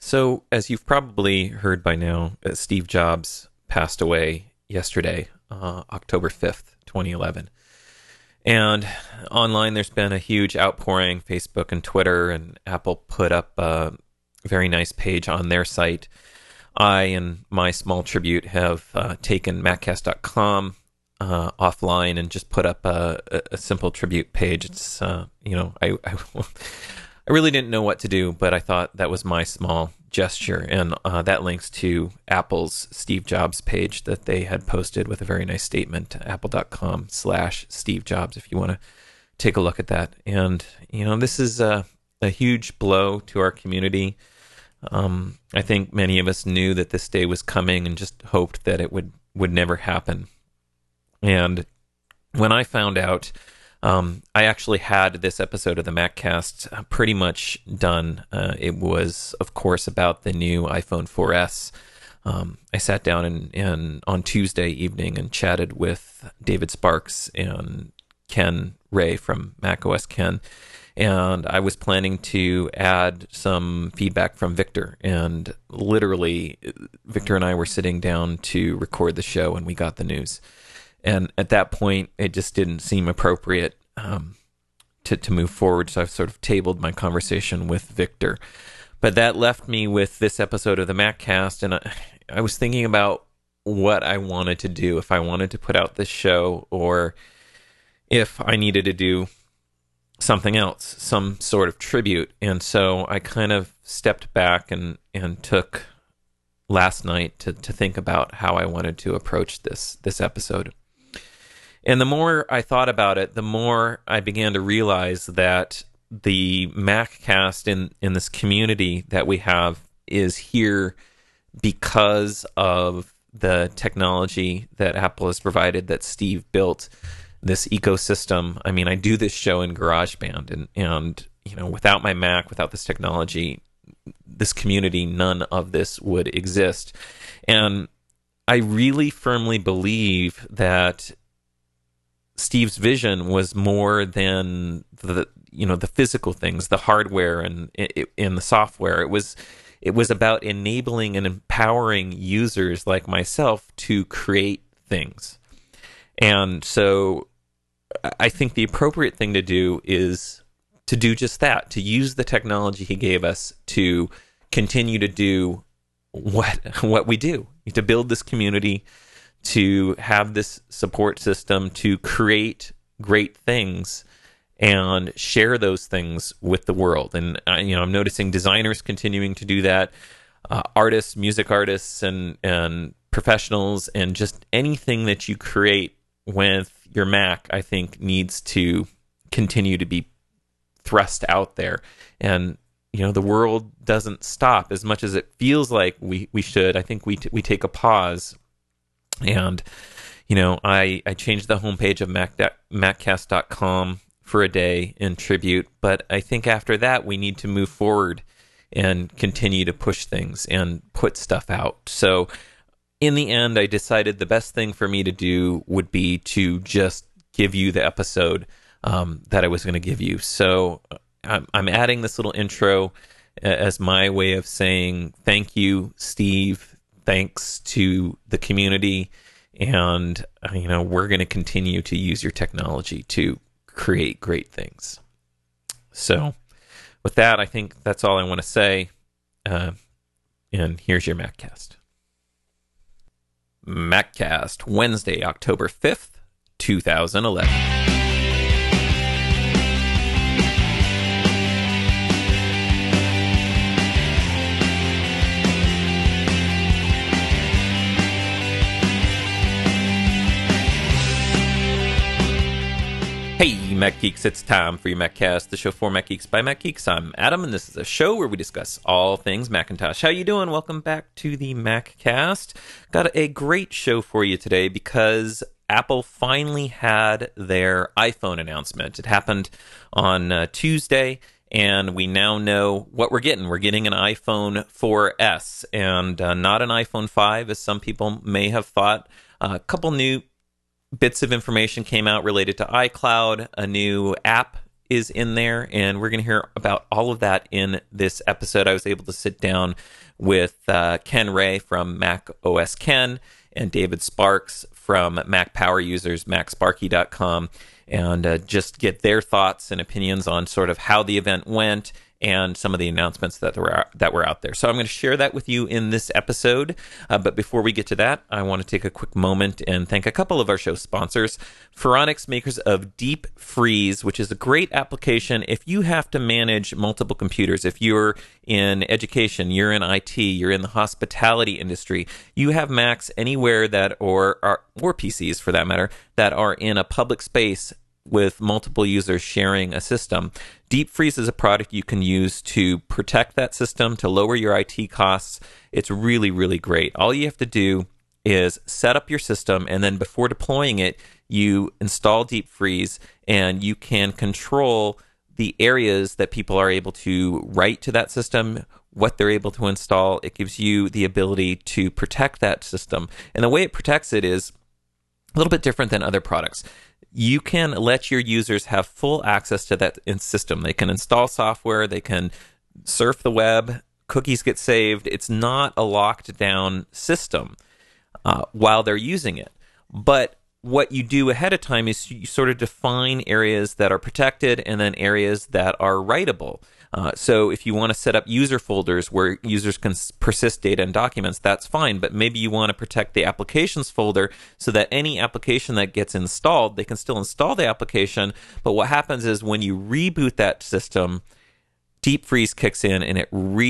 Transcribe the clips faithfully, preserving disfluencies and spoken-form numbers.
So, as you've probably heard by now, uh, Steve Jobs passed away yesterday, uh, October fifth, twenty eleven. And online, there's been a huge outpouring. Facebook and Twitter and Apple put up a very nice page on their site. I and my small tribute have uh, taken Maccast dot com uh, offline and just put up a, a, a simple tribute page. It's, uh, you know, I, I, I really didn't know what to do, but I thought that was my small gesture. And uh, that links to Apple's Steve Jobs page that they had posted with a very nice statement, apple dot com slash Steve Jobs, if you want to take a look at that. And, you know, this is a, a huge blow to our community. Um, I think many of us knew that this day was coming and just hoped that it would, would never happen. And when I found out, um, I actually had this episode of the MacCast pretty much done. Uh, it was, of course, about the new iPhone four S. Um, I sat down and, and on Tuesday evening and chatted with David Sparks and Ken Ray from macOS Ken. And I was planning to add some feedback from Victor. And literally, Victor and I were sitting down to record the show and we got the news. And at that point, it just didn't seem appropriate um, to, to move forward. So I've sort of tabled my conversation with Victor. But that left me with this episode of the MacCast. And I, I was thinking about what I wanted to do, if I wanted to put out this show or if I needed to do something else, some sort of tribute. And so I kind of stepped back and, and took last night to, to think about how I wanted to approach this, this episode. And the more I thought about it, the more I began to realize that the MacCast in, in this community that we have is here because of the technology that Apple has provided, that Steve built, this ecosystem. I mean, I do this show in GarageBand, and, and you know, without my Mac, without this technology, this community, none of this would exist. And I really firmly believe that Steve's vision was more than the, you know, the physical things, the hardware and in the software. It was it was about enabling and empowering users like myself to create things. And so I think the appropriate thing to do is to do just that, to use the technology he gave us to continue to do what what we do, to build this community, to have this support system, to create great things and share those things with the world. And uh, you know, I'm noticing designers continuing to do that, uh, artists, music artists, and and professionals, and just anything that you create with your Mac, I think, needs to continue to be thrust out there. And you know, the world doesn't stop as much as it feels like we we should. I think we t- we take a pause. And you know, I I changed the homepage of Mac Maccast dot com for a day in tribute, but I think after that we need to move forward and continue to push things and put stuff out. So in the end, I decided the best thing for me to do would be to just give you the episode um, that I was going to give you. So I'm, I'm adding this little intro as my way of saying thank you, Steve. Thanks to the community. And, uh, you know, we're going to continue to use your technology to create great things. So with that, I think that's all I want to say. Uh, and here's your MacCast. MacCast, Wednesday, October fifth, twenty eleven. Hey, Mac Geeks, it's time for your MacCast, the show for Mac Geeks by Mac Geeks. I'm Adam, and this is a show where we discuss all things Macintosh. How you doing? Welcome back to the MacCast. Got a great show for you today because Apple finally had their iPhone announcement. It happened on uh, Tuesday, and we now know what we're getting. We're getting an iPhone four S, and uh, not an iPhone five, as some people may have thought. Uh, a couple new bits of information came out related to iCloud, a new app is in there, and we're going to hear about all of that in this episode. I was able to sit down with uh, Ken Ray from Mac O S Ken and David Sparks from Mac Power Users, Mac Sparky dot com, and uh, just get their thoughts and opinions on sort of how the event went and some of the announcements that were that were out there. So I'm going to share that with you in this episode. Uh, but before we get to that, I want to take a quick moment and thank a couple of our show sponsors. Phoronix, makers of Deep Freeze, which is a great application if you have to manage multiple computers. If you're in education, you're in I T, you're in the hospitality industry, you have Macs anywhere that, or, or, or P Cs for that matter, that are in a public space with multiple users sharing a system. Deep Freeze is a product you can use to protect that system, to lower your I T costs. It's really, really great. All you have to do is set up your system, and then before deploying it, you install Deep Freeze, and you can control the areas that people are able to write to that system, what they're able to install. It gives you the ability to protect that system. And the way it protects it is a little bit different than other products. You can let your users have full access to that system. They can install software, they can surf the web, cookies get saved. It's not a locked down system uh, while they're using it. But what you do ahead of time is you sort of define areas that are protected and then areas that are writable. Uh, so if you want to set up user folders where users can persist data and documents, that's fine. But maybe you want to protect the applications folder so that any application that gets installed, they can still install the application. But what happens is when you reboot that system, Deep Freeze kicks in and it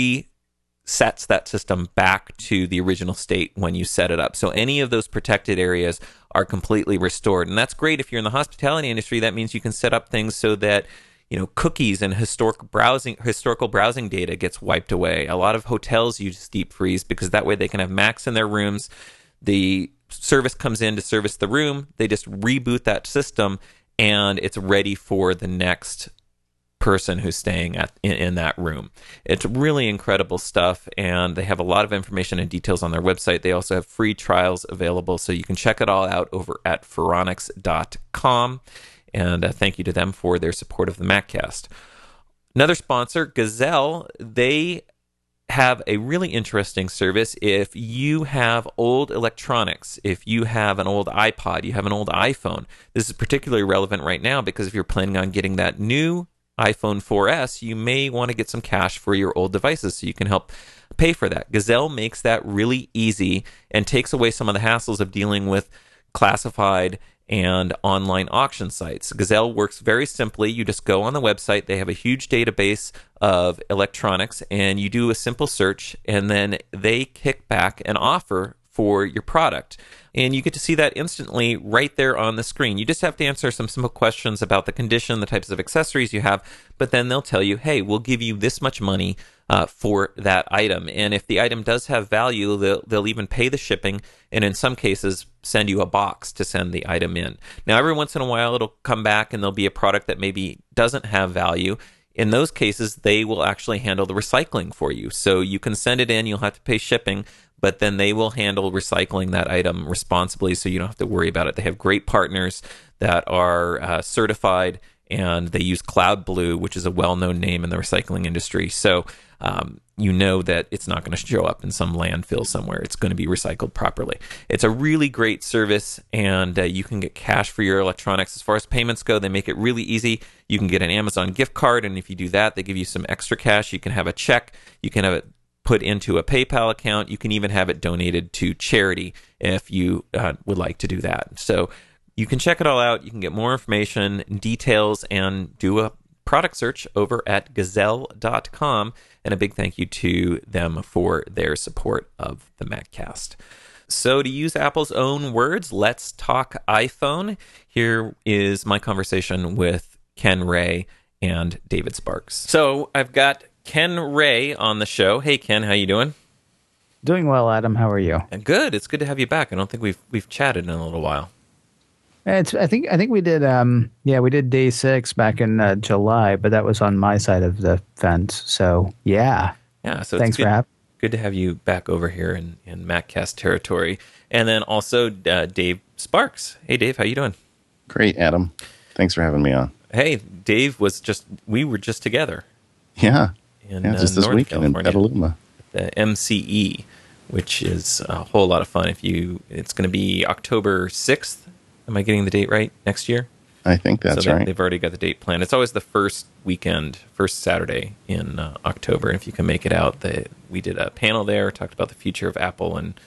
resets that system back to the original state when you set it up. So any of those protected areas are completely restored. And that's great if you're in the hospitality industry. That means you can set up things so that you know, cookies and historic browsing, historical browsing data gets wiped away. A lot of hotels use Deep Freeze because that way they can have Macs in their rooms. The service comes in to service the room. They just reboot that system, and it's ready for the next person who's staying at in, in that room. It's really incredible stuff, and they have a lot of information and details on their website. They also have free trials available, so you can check it all out over at phoronix dot com. And uh, thank you to them for their support of the MacCast. Another sponsor, Gazelle, they have a really interesting service. If you have old electronics, if you have an old iPod, you have an old iPhone, this is particularly relevant right now because if you're planning on getting that new iPhone four S, you may want to get some cash for your old devices so you can help pay for that. Gazelle makes that really easy and takes away some of the hassles of dealing with classified and online auction sites. Gazelle works very simply. You just go on the website. They have a huge database of electronics, and you do a simple search, and then they kick back an offer for your product. And you get to see that instantly right there on the screen. You just have to answer some simple questions about the condition, the types of accessories you have, but then they'll tell you, hey, we'll give you this much money uh, for that item. And if the item does have value, they'll, they'll even pay the shipping, and in some cases, send you a box to send the item in. Now, every once in a while, it'll come back and there'll be a product that maybe doesn't have value. In those cases, they will actually handle the recycling for you. So you can send it in, you'll have to pay shipping, but then they will handle recycling that item responsibly so you don't have to worry about it. They have great partners that are uh, certified, and they use Cloud Blue, which is a well-known name in the recycling industry. So um, you know that it's not going to show up in some landfill somewhere. It's going to be recycled properly. It's a really great service, and uh, you can get cash for your electronics. As far as payments go, they make it really easy. You can get an Amazon gift card, and if you do that, they give you some extra cash. You can have a check. You can have it put into a PayPal account. You can even have it donated to charity if you uh, would like to do that. So you can check it all out. You can get more information, details, and do a product search over at gazelle dot com. And a big thank you to them for their support of the MacCast. So to use Apple's own words, let's talk iPhone. Here is my conversation with Ken Ray and David Sparks. So I've got Ken Ray on the show. Hey, Ken, how you doing? Doing well, Adam. How are you? Good. It's good to have you back. I don't think we've we've chatted in a little while. It's. I think. I think we did. Um. Yeah, we did day six back in uh, July, but that was on my side of the fence. So yeah. Yeah. So thanks it's good, for having. Good to have you back over here in in MacCast territory, and then also uh, Dave Sparks. Hey, Dave, how you doing? Great, Adam. Thanks for having me on. Hey, Dave was just, we were just together. Yeah. In, yeah, just uh, this North weekend in Petaluma. The M C E, which is a whole lot of fun. If you, it's going to be October sixth. Am I getting the date right? Next year? I think that's so they, right. They've already got the date planned. It's always the first weekend, first Saturday in uh, October. And if you can make it out, they, we did a panel there, talked about the future of Apple and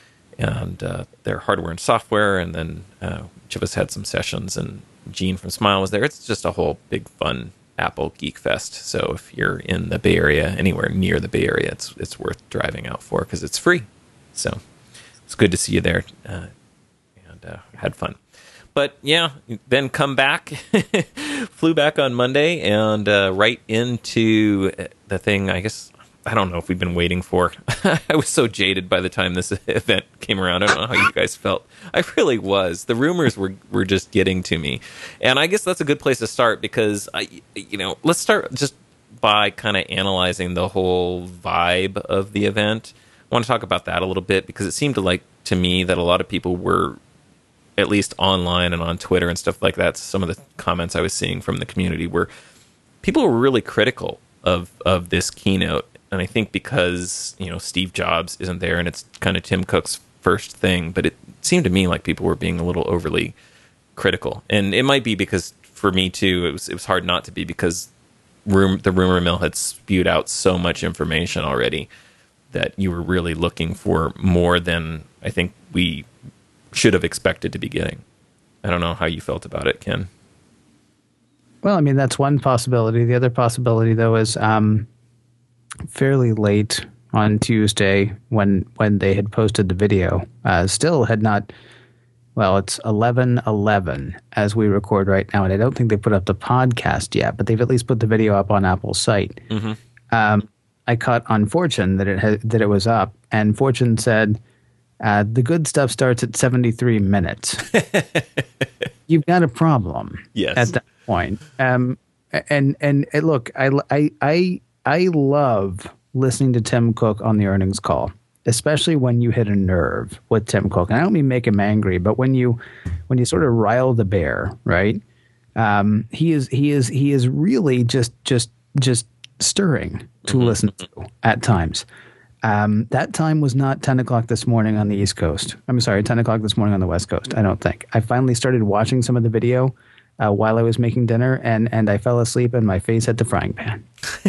and uh, their hardware and software, and then uh, each of us had some sessions, and Gene from Smile was there. It's just a whole big fun Apple Geek Fest. So if you're in the Bay Area, anywhere near the Bay Area, it's it's worth driving out for because it's free. So it's good to see you there, uh, and uh, had fun. But yeah, then come back, flew back on Monday, and uh, right into the thing, I guess, I don't know if we've been waiting for. I was so jaded by the time this event came around. I don't know how you guys felt. I really was. The rumors were, were just getting to me. And I guess that's a good place to start because, I, you know, let's start just by kind of analyzing the whole vibe of the event. I want to talk about that a little bit because it seemed to like to me that a lot of people were, at least online and on Twitter and stuff like that, some of the comments I was seeing from the community were people were really critical of, of this keynote. And I think because, you know, Steve Jobs isn't there and it's kind of Tim Cook's first thing, but it seemed to me like people were being a little overly critical. And it might be because for me too, it was it was hard not to be because room, the rumor mill had spewed out so much information already that you were really looking for more than I think we should have expected to be getting. I don't know how you felt about it, Ken. Well, I mean, that's one possibility. The other possibility, though, is um, fairly late on Tuesday when when they had posted the video, uh, still had not, well, it's eleven eleven as we record right now, and I don't think they put up the podcast yet, but they've at least put the video up on Apple's site. Mm-hmm. Um, I caught on Fortune that it had, that it was up, and Fortune said, Uh, the good stuff starts at seventy-three minutes. You've got a problem. Yes. At that point. Um, and and uh, look, I, I I I love listening to Tim Cook on the earnings call, especially when you hit a nerve with Tim Cook. And I don't mean make him angry, but when you when you sort of rile the bear, right? Um, he is he is he is really just just just stirring to mm-hmm. listen to at times. Um, that time was not ten o'clock this morning on the East Coast. I'm sorry, ten o'clock this morning on the West Coast, I don't think. I finally started watching some of the video uh, while I was making dinner, and, and I fell asleep and my face hit the frying pan.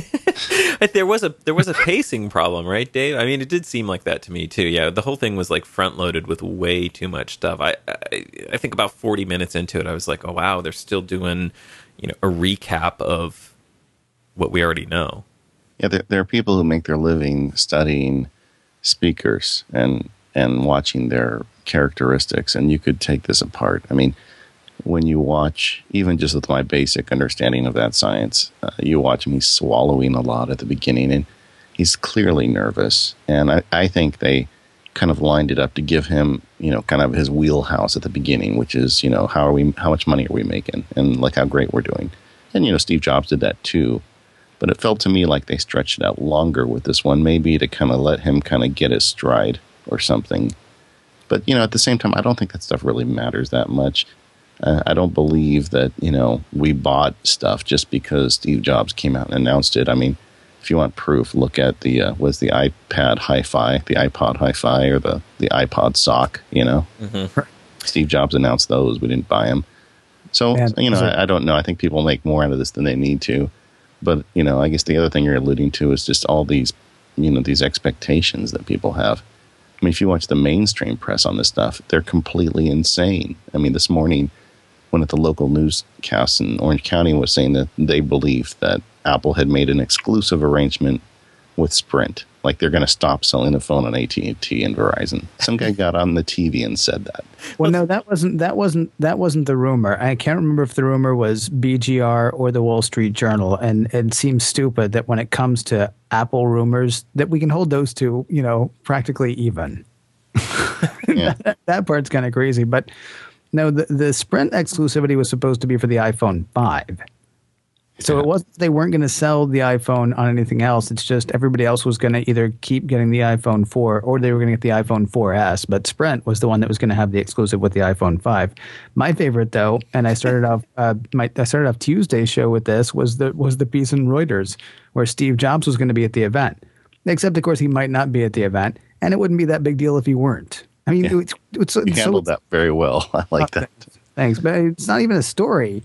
there was a there was a pacing problem, right, Dave? I mean, it did seem like that to me, too. Yeah, the whole thing was like front-loaded with way too much stuff. I, I I think about forty minutes into it, I was like, oh, wow, they're still doing, you know, a recap of what we already know. Yeah, there, there are people who make their living studying speakers and and watching their characteristics, and you could take this apart. I mean, when you watch, even just with my basic understanding of that science, uh, you watch him, he's swallowing a lot at the beginning, and he's clearly nervous. And I, I think they kind of lined it up to give him, you know, kind of his wheelhouse at the beginning, which is, you know, how are we, how much money are we making, and like how great we're doing. And, you know, Steve Jobs did that too. But it felt to me like they stretched it out longer with this one, maybe to kind of let him kind of get his stride or something. But, you know, at the same time, I don't think that stuff really matters that much. Uh, I don't believe that, you know, we bought stuff just because Steve Jobs came out and announced it. I mean, if you want proof, look at the, uh, was the iPad Hi-Fi, the iPod Hi-Fi, or the, the iPod Sock, you know? Mm-hmm. Steve Jobs announced those. We didn't buy them. So, Man, you know, I, I don't know. I think people make more out of this than they need to. But, you know, I guess the other thing you're alluding to is just all these, you know, these expectations that people have. I mean, if you watch the mainstream press on this stuff, they're completely insane. I mean, this morning, one of the local newscasts in Orange County was saying that they believed that Apple had made an exclusive arrangement with Sprint. Like they're going to stop selling the phone on A T and T and Verizon. Some guy got on the T V and said that. Well, no, that wasn't that wasn't that wasn't the rumor. I can't remember if the rumor was B G R or the Wall Street Journal. And it seems stupid that when it comes to Apple rumors, that we can hold those two, you know, practically even. Yeah. that, that part's kind of crazy, but no, the the Sprint exclusivity was supposed to be for the iPhone five. So Yeah. it wasn't they weren't going to sell the iPhone on anything else. It's just everybody else was going to either keep getting the iPhone four or they were going to get the iPhone four S. But Sprint was the one that was going to have the exclusive with the iPhone five. My favorite, though, and I started off uh, my I started off Tuesday's show with this was the was the piece in Reuters where Steve Jobs was going to be at the event. Except, of course, he might not be at the event, and it wouldn't be that big deal if he weren't. I mean, Yeah. it's, it's, You it's handled so, that very well. I like that. Thanks, but it's not even a story.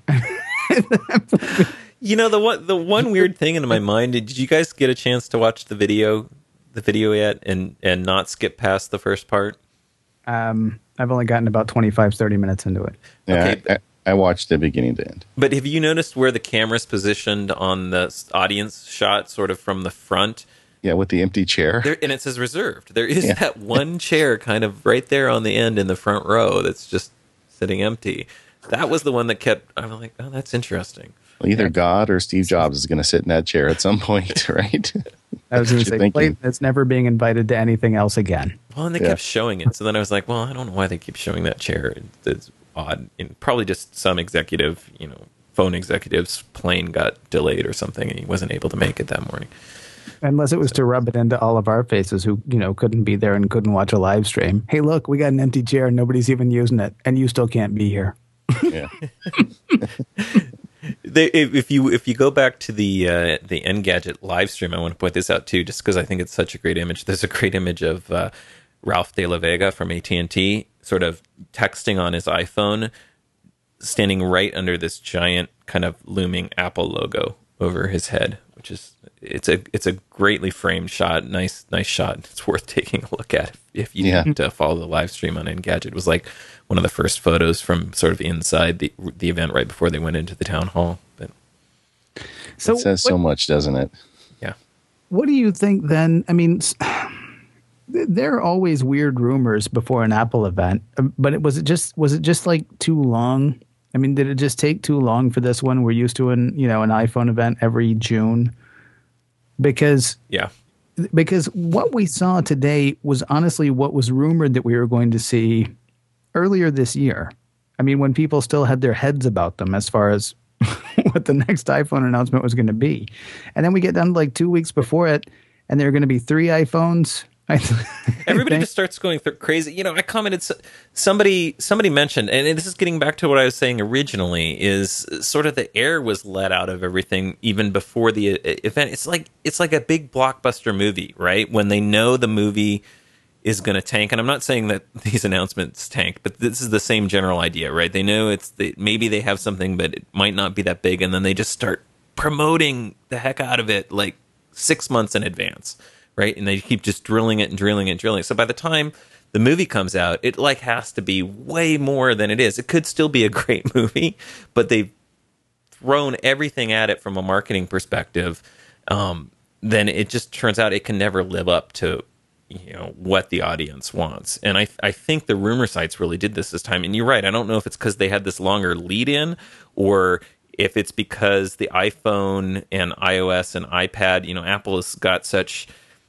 You know, the one the one weird thing in my mind, did you guys get a chance to watch the video the video yet and and not skip past the first part? Um, I've only gotten about twenty-five, thirty minutes into it. Yeah, Okay, I, I, I watched it beginning to end. But have you noticed where the camera's positioned on the s- audience shot, sort of from the front? Yeah, with the empty chair. There, and it says reserved. There is Yeah. that one chair kind of right there on the end in the front row that's just sitting empty. That was the one that kept, I'm like, oh, that's interesting. Well, either God or Steve Jobs is going to sit in that chair at some point, right? I was going What to you're say, thinking. Clayton is never being invited to anything else again. Well, and they Yeah. kept showing it. So then I was like, well, I don't know why they keep showing that chair. It's odd. And probably just some executive, you know, phone executive's plane got delayed or something and he wasn't able to make it that morning. Unless it was to rub it into all of our faces who, you know, couldn't be there and couldn't watch a live stream. Hey, look, we got an empty chair and nobody's even using it, and you still can't be here. Yeah. They, if, if you if you go back to the uh, the Engadget live stream, I want to point this out too, just because I think it's such a great image. There's a great image of uh, Ralph De La Vega from A T and T, sort of texting on his iPhone, standing right under this giant kind of looming Apple logo over his head, which is it's a it's a greatly framed shot. Nice nice shot. It's worth taking a look at if, if you Yeah. need to follow the live stream on Engadget. It was like one of the first photos from sort of inside the the event right before they went into the town hall. But So It says what, so much, doesn't it? yeah. what do you think then? I mean, s- there are always weird rumors before an Apple event, um, but it was it just was it just like too long? I mean, did it just take too long for this one? We're used to an you know an iPhone event every June because Yeah. because what we saw today was honestly what was rumored that we were going to see earlier this year. I mean, when people still had their heads about them as far as what the next iPhone announcement was going to be. And then we get down to like two weeks before it, and there are going to be three iPhones. I th- Everybody I think. just starts going th- crazy. You know, I commented, s- somebody somebody mentioned, and this is getting back to what I was saying originally, is sort of the air was let out of everything even before the uh, event. It's like it's like a big blockbuster movie, right? When they know the movie is going to tank, and I'm not saying that these announcements tank, but this is the same general idea, right? They know it's the, maybe they have something, but it might not be that big, and then they just start promoting the heck out of it like six months in advance, right? And they keep just drilling it and drilling it and drilling it. So by the time the movie comes out, it like has to be way more than it is. It could still be a great movie, but they've thrown everything at it from a marketing perspective. Um, then it just turns out it can never live up to, you know, what the audience wants. And I I think the rumor sites really did this this time. And you're right. I don't know if it's because they had this longer lead in, or if it's because the iPhone and iOS and iPad, you know, Apple has got such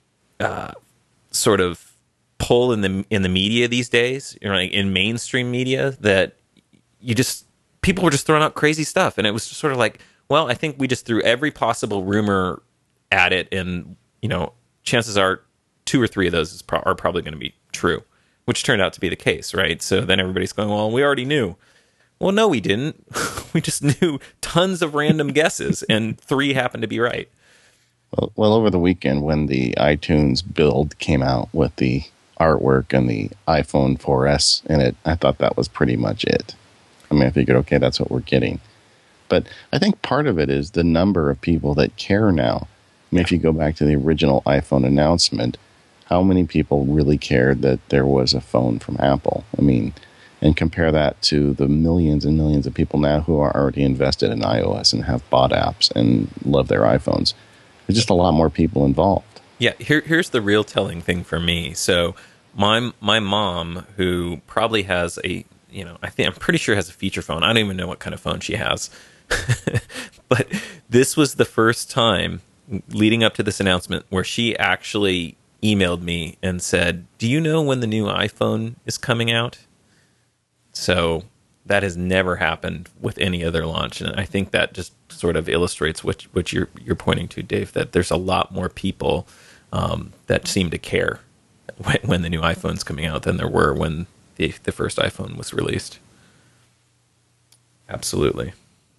uh, sort of pull in the in the media these days, you know, like in mainstream media, that you just people were just throwing out crazy stuff, and it was just sort of like, well, I think we just threw every possible rumor at it, and you know, chances are two or three of those is pro- are probably going to be true, which turned out to be the case, right? So then everybody's going, well, we already knew. Well, no, we didn't. We just knew tons of random guesses, and three happened to be right. Well, well, over the weekend when the iTunes build came out with the artwork and the iPhone four S in it, I thought that was pretty much it. I mean, I figured, okay, that's what we're getting. But I think part of it is the number of people that care now. I mean, if you go back to the original iPhone announcement, how many people really cared that there was a phone from Apple? I mean, and compare that to the millions and millions of people now who are already invested in iOS and have bought apps and love their iPhones. There's just a lot more people involved. Yeah, here, here's the real telling thing for me. So my my mom, who probably has a, you know, I think I'm pretty sure has a feature phone. I don't even know what kind of phone she has. But this was the first time leading up to this announcement where she actually emailed me and said, "Do you know when the new iPhone is coming out?" So That has never happened with any other launch, and I think that just sort of illustrates what what you're you're pointing to, Dave. That there's a lot more people um, that seem to care when, when the new iPhone's coming out than there were when the the first iPhone was released. Absolutely.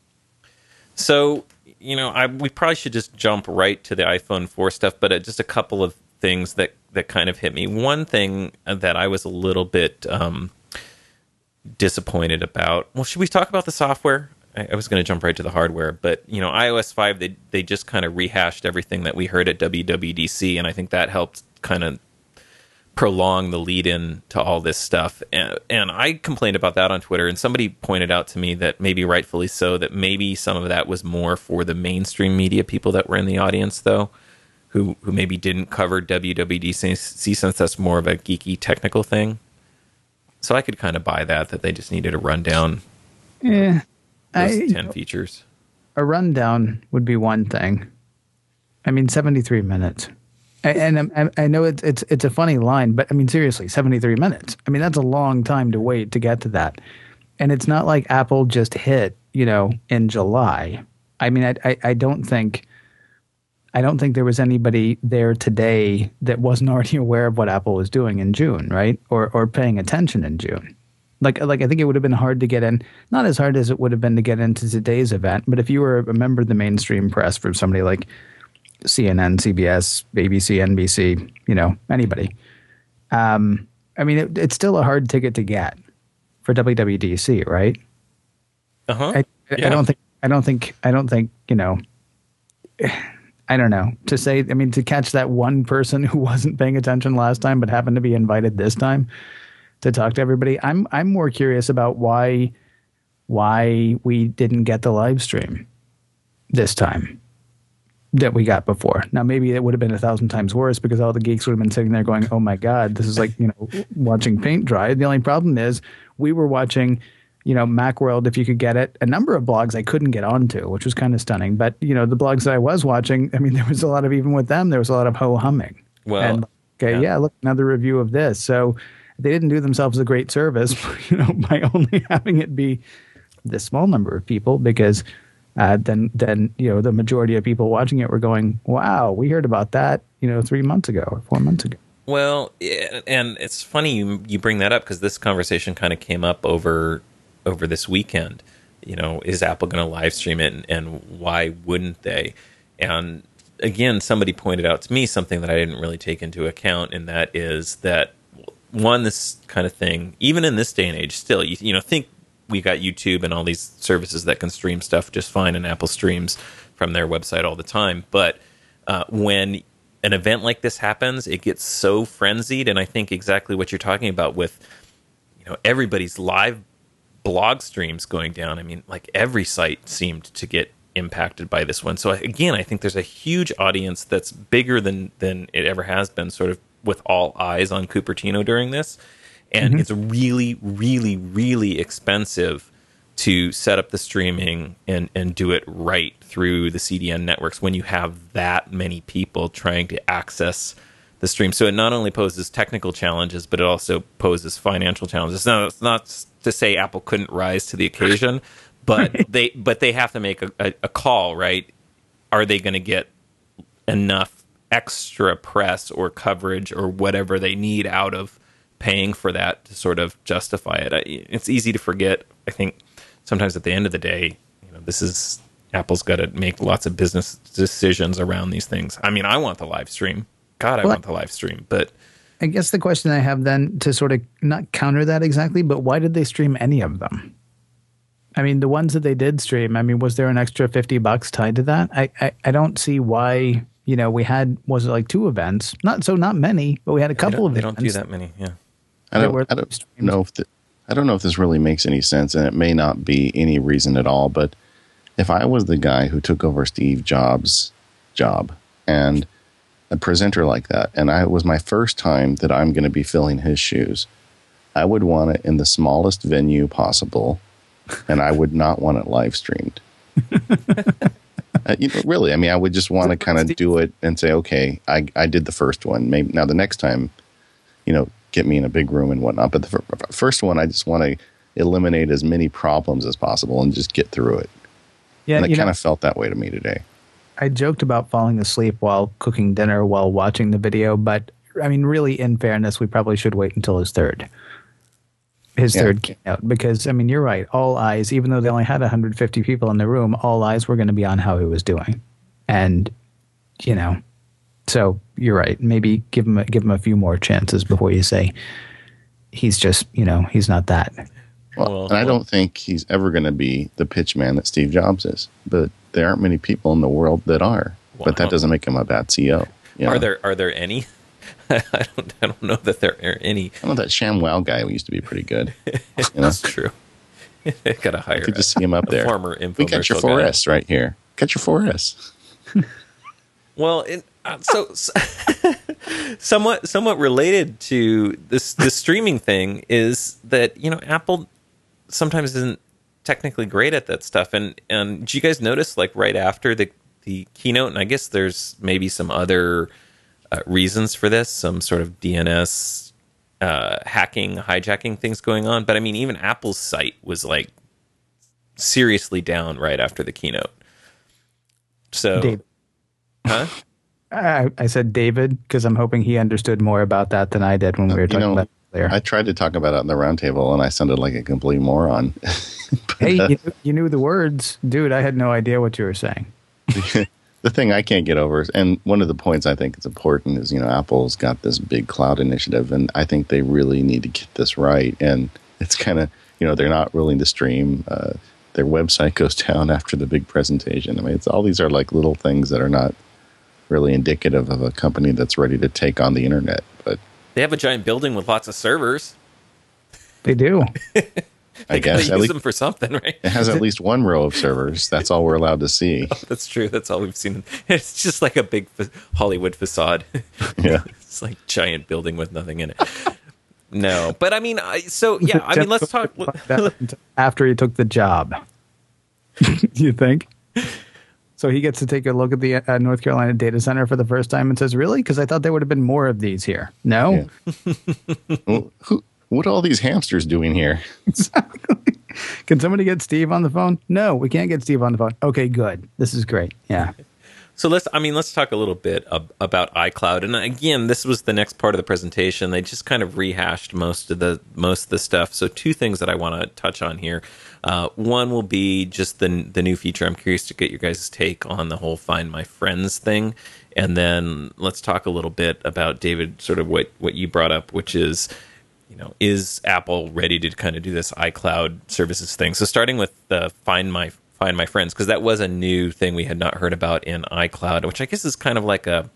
So, you know, I we probably should just jump right to the iPhone four stuff, but uh, just a couple of things that that kind of hit me. One thing that I was a little bit Um, disappointed about. Well, should we talk about the software? I, I was going to jump right to the hardware, but you know, i O S five, they they just kind of rehashed everything that we heard at W W D C, and I think that helped kind of prolong the lead in to all this stuff. And, and I complained about that on Twitter, and somebody pointed out to me that maybe rightfully so, that maybe some of that was more for the mainstream media people that were in the audience, though, who who maybe didn't cover W W D C, since that's more of a geeky technical thing. So I could kind of buy that, that they just needed a rundown. Yeah, those I, ten features. A rundown would be one thing. I mean, seventy-three minutes. And, and I, I know it's, it's, it's a funny line, but I mean, seriously, seventy-three minutes. I mean, that's a long time to wait to get to that. And it's not like Apple just hit, you know, in July. I mean, I, I, I don't think... I don't think there was anybody there today that wasn't already aware of what Apple was doing in June, right? Or or paying attention in June. Like like I think it would have been hard to get in, not as hard as it would have been to get into today's event, but if you were a member of the mainstream press for somebody like C N N, C B S, A B C, N B C, you know, anybody. Um, I mean, it, it's still a hard ticket to get for W W D C, right? Uh-huh. I, yeah. I don't think I don't think I don't think, you know, I don't know, to say, I mean, to catch that one person who wasn't paying attention last time but happened to be invited this time to talk to everybody. I'm I'm more curious about why why we didn't get the live stream this time that we got before. Now, maybe it would have been a thousand times worse because all the geeks would have been sitting there going, oh my God, this is like, you know, watching paint dry. The only problem is we were watching, you know, Macworld, if you could get it. A number of blogs I couldn't get onto, which was kind of stunning. But, you know, the blogs that I was watching, I mean, there was a lot of, even with them, there was a lot of ho-humming. Well, and, okay, yeah. yeah, look, another review of this. So they didn't do themselves a great service, you know, by only having it be this small number of people, because uh, then, then, you know, the majority of people watching it were going, wow, we heard about that, you know, three months ago or four months ago. Well, and it's funny you, you bring that up, because this conversation kind of came up over... over this weekend. You know, is Apple going to live stream it, and, and why wouldn't they? And again, somebody pointed out to me something that I didn't really take into account, and that is that, one, this kind of thing, even in this day and age, still, you, you know, think we got YouTube and all these services that can stream stuff just fine, and Apple streams from their website all the time. But uh, when an event like this happens, it gets so frenzied, and I think exactly what you're talking about with, you know, everybody's live blog streams going down. I mean, like every site seemed to get impacted by this one. So again, I think there's a huge audience that's bigger than than it ever has been, sort of with all eyes on Cupertino during this. And mm-hmm. it's really, really, really expensive to set up the streaming and, and do it right through the C D N networks when you have that many people trying to access the stream. So it not only poses technical challenges, but it also poses financial challenges. Now, it's not to say Apple couldn't rise to the occasion, but right. they but they have to make a, a, a call, right? Are they going to get enough extra press or coverage or whatever they need out of paying for that to sort of justify it? It's easy to forget. I think sometimes at the end of the day, you know, this is Apple's got to make lots of business decisions around these things. I mean, I want the live stream. God, I well, want the live stream, but I guess the question I have then, to sort of not counter that exactly, but why did they stream any of them? I mean, the ones that they did stream, I mean, was there an extra fifty bucks tied to that? I, I, I don't see why, you know, we had, was it like two events? Not so not many, but we had a couple of they events. They don't do that many, yeah. I don't, I don't know if the, I don't know if this really makes any sense, and it may not be any reason at all, but if I was the guy who took over Steve Jobs' job and a presenter like that, and I, it was my first time that I'm going to be filling his shoes, I would want it in the smallest venue possible, and I would not want it live streamed. uh, you know, really, I mean, I would just want to kind of do it and say, okay, I, I did the first one. Maybe now the next time, you know, get me in a big room and whatnot. But the f- first one, I just want to eliminate as many problems as possible and just get through it. Yeah, and it you kind know, of felt that way to me today. I joked about falling asleep while cooking dinner while watching the video, but I mean, really, in fairness, we probably should wait until his third. His Yeah. third keynote, because I mean, you're right. All eyes, even though they only had one hundred fifty people in the room, all eyes were going to be on how he was doing, and you know, so you're right. Maybe give him a, give him a few more chances before you say he's just, you know, he's not that. Well, Well, and I well- don't think he's ever going to be the pitch man that Steve Jobs is, but there aren't many people in the world that are. Wow. But that doesn't make him a bad C E O. you Are know? there are there any? I don't I don't know that there are any. I know that ShamWow guy used to be pretty good. You know? That's true. Got to hire You could just see him up a there. former We got your infomercial four guy. S right here. Got your four S. Well, it, uh, so, so somewhat somewhat related to this this streaming thing is that, you know, Apple sometimes isn't technically great at that stuff. And and did you guys notice, like, right after the the keynote, and I guess there's maybe some other uh, reasons for this, some sort of D N S uh, hacking, hijacking things going on. But I mean, even Apple's site was like seriously down right after the keynote. So, Dave. huh? I, I said David because I'm hoping he understood more about that than I did when we were You talking know, about it earlier. I tried to talk about it on the roundtable, and I sounded like a complete moron. But, Hey, uh, you, you knew the words, dude. I had no idea what you were saying. the thing I can't get over is, and one of the points I think is important is, you know, Apple's got this big cloud initiative, and I think they really need to get this right. And it's kind of, you know, they're not willing to stream. Uh, their website goes down after the big presentation. I mean, it's all these are like little things that are not really indicative of a company that's ready to take on the internet. But They have a giant building with lots of servers. They do. I They gotta guess at use least them for something, right? it has at least one row of servers. That's all we're allowed to see. That's true. That's all we've seen. It's just like a big fa- Hollywood facade. Yeah. It's like giant building with nothing in it. No, but I mean, I, so yeah. I mean, let's talk. After he took the job. You think? So he gets to take a look at the uh, North Carolina data center for the first time and says, really? Because I thought there would have been more of these here. No? Yeah. Well, who, what are all these hamsters doing here? Can somebody get Steve on the phone? No, we can't get Steve on the phone. Okay, good. This is great. Yeah. So let's, I mean, let's talk a little bit ab- about iCloud. And again, this was the next part of the presentation. They just kind of rehashed most of the most of the stuff. So two things that I want to touch on here. Uh, one will be just the the new feature. I'm curious to get your guys' take on the whole Find My Friends thing. And then let's talk a little bit about, David, sort of what, what you brought up, which is, you know, is Apple ready to kind of do this iCloud services thing? So starting with the Find My Find My Friends, because that was a new thing we had not heard about in iCloud, which I guess is kind of like a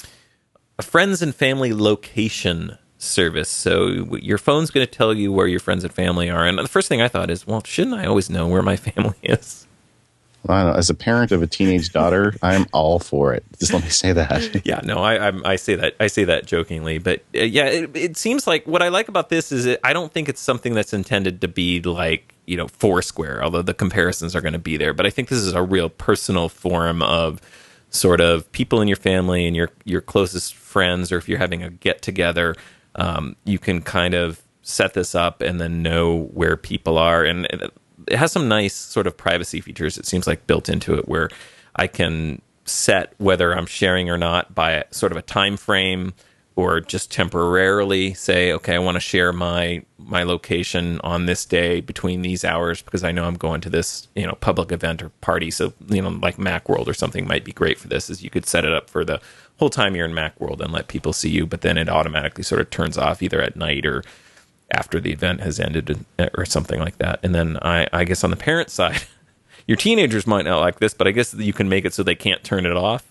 a friends and family location service. So your phone's going to tell you where your friends and family are. And the first thing I thought is, well, shouldn't I always know where my family is? I don't know. As a parent of a teenage daughter, I'm all for it. Just let me say that. Yeah, no, I, I I say that I say that jokingly, but uh, yeah, it, it seems like what I like about this is it, I don't think it's something that's intended to be like, you know, Foursquare, although the comparisons are going to be there. But I think this is a real personal forum of sort of people in your family and your your closest friends, or if you're having a get together, um, you can kind of set this up and then know where people are. And it, it has some nice sort of privacy features, it seems like, built into it, where I can set whether I'm sharing or not by a, sort of a time frame, or just temporarily say, okay, I want to share my my location on this day between these hours because I know I'm going to this, you know, public event or party. So, you know, like Macworld or something might be great for this, is you could set it up for the whole time you're in Macworld and let people see you, but then it automatically sort of turns off either at night or after the event has ended or something like that. And then I, I guess on the parent side, your teenagers might not like this, but I guess you can make it so they can't turn it off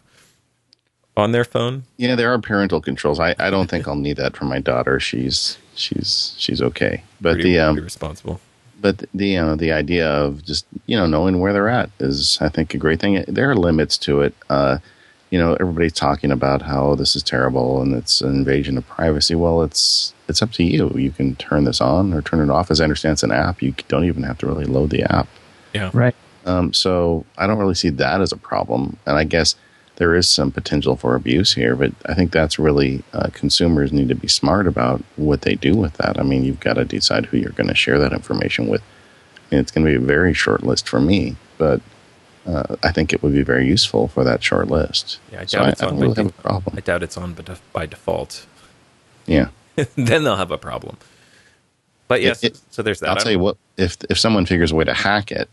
on their phone. Yeah, there are parental controls. I, I don't think I'll need that for my daughter. She's she's she's okay. But Pretty, the um, pretty responsible. but the uh, the idea of just, you know, knowing where they're at is, I think, a great thing. There are limits to it. Uh, you know, everybody's talking about how this is terrible and it's an invasion of privacy. Well, it's it's up to you. You can turn this on or turn it off. As I understand, it's an app. You don't even have to really load the app. Yeah. Right. Um, so I don't really see that as a problem. And I guess there is some potential for abuse here, but I think that's really uh, consumers need to be smart about what they do with that. I mean, you've got to decide who you're going to share that information with. I mean, it's going to be a very short list for me, but uh, I think it would be very useful for that short list. Yeah, I doubt so it's I, on I don't really by, have a problem. I doubt it's on by, by default. Yeah. Then they'll have a problem. But yes, It- it- so there's that. I'll tell you what, if if someone figures a way to hack it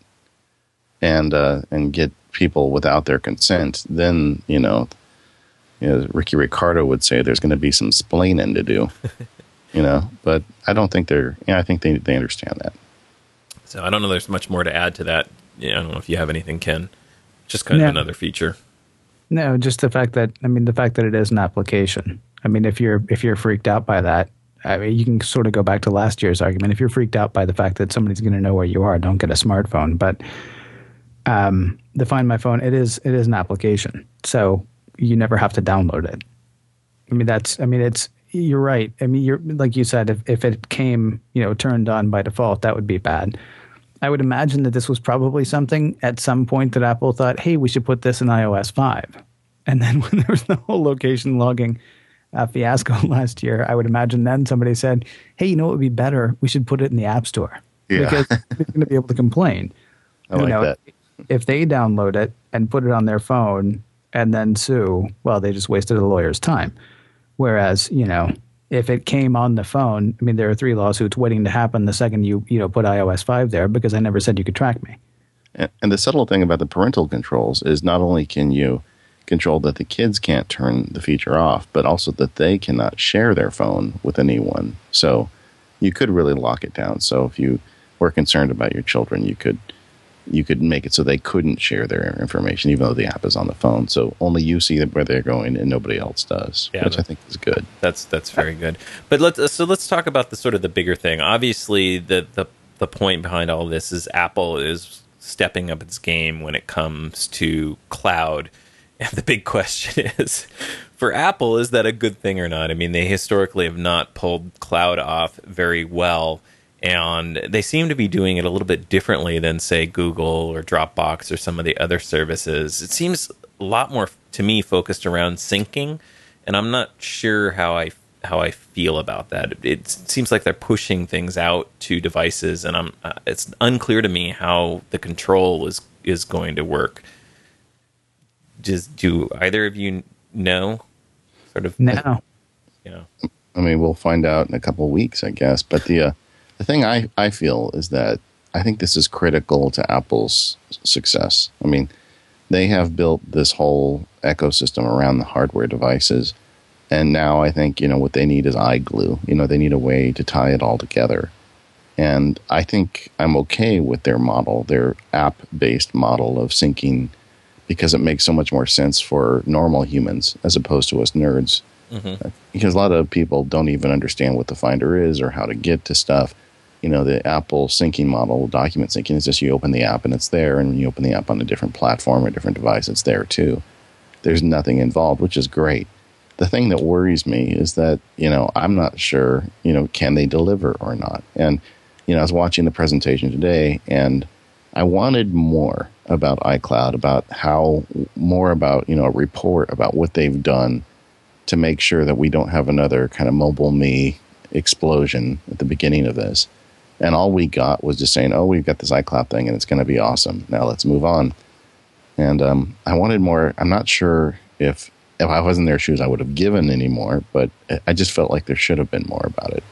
and uh, and get people without their consent, then, you know, you know, Ricky Ricardo would say there's going to be some splaining to do, you know, but I don't think they're, yeah, I think they, they understand that. So I don't know there's much more to add to that. Yeah, I don't know if you have anything, Ken. Just kind Yeah. of another feature. No, just the fact that I mean the fact that it is an application. I mean, if you're if you're freaked out by that, I mean, you can sort of go back to last year's argument. If you're freaked out by the fact that somebody's going to know where you are, don't get a smartphone. But um, the Find My Phone, it is it is an application, so you never have to download it. I mean, that's I mean, it's you're right. I mean, you're like you said, if if it came, you know, turned on by default, that would be bad. I would imagine that this was probably something at some point that Apple thought, hey, we should put this in i O S five. And then when there was the whole location logging uh, fiasco last year, I would imagine then somebody said, hey, you know what would be better? We should put it in the App Store. Yeah. Because they're going to be able to complain. I You like know, that. If they download it and put it on their phone and then sue, well, they just wasted a lawyer's time. Whereas, you know, if it came on the phone, I mean, there are three lawsuits waiting to happen the second you, you know, put i O S five there because I never said you could track me. And, and the subtle thing about the parental controls is not only can you control that the kids can't turn the feature off, but also that they cannot share their phone with anyone. So you could really lock it down. So if you were concerned about your children, you could you could make it so they couldn't share their information, even though the app is on the phone. So only you see where they're going and nobody else does, Yeah, which that- I think is good. That's that's very good. But let's so let's talk about the sort of the bigger thing. Obviously, the the the point behind all this is Apple is stepping up its game when it comes to cloud. And the big question is, for Apple, is that a good thing or not? I mean, they historically have not pulled cloud off very well, and they seem to be doing it a little bit differently than, say, Google or Dropbox or some of the other services. It seems a lot more, to me, focused around syncing, and I'm not sure how I how I feel about that. It seems like they're pushing things out to devices, and I'm uh, it's unclear to me how the control is is going to work. Just do either of you know? Sort of, No. you know. I mean, we'll find out in a couple of weeks, I guess. But the uh, the thing I, I feel is that I think this is critical to Apple's success. I mean, they have built this whole ecosystem around the hardware devices. And now I think, you know, what they need is iGlue. You know, they need a way to tie it all together. And I think I'm okay with their model, their app-based model of syncing, because it makes so much more sense for normal humans as opposed to us nerds. Mm-hmm. Because a lot of people don't even understand what the Finder is or how to get to stuff. You know, the Apple syncing model, document syncing, is just you open the app and it's there, and when you open the app on a different platform or a different device, it's there too. There's nothing involved, which is great. The thing that worries me is that, you know, I'm not sure, you know, can they deliver or not? And, you know, I was watching the presentation today, and I wanted more about iCloud, about how, more about, you know, a report about what they've done to make sure that we don't have another kind of mobile me explosion at the beginning of this. And all we got was just saying, oh, we've got this iCloud thing and it's going to be awesome. Now let's move on. And um, I wanted more. I'm not sure if if I was in their shoes, I would have given any more, but I just felt like there should have been more about it.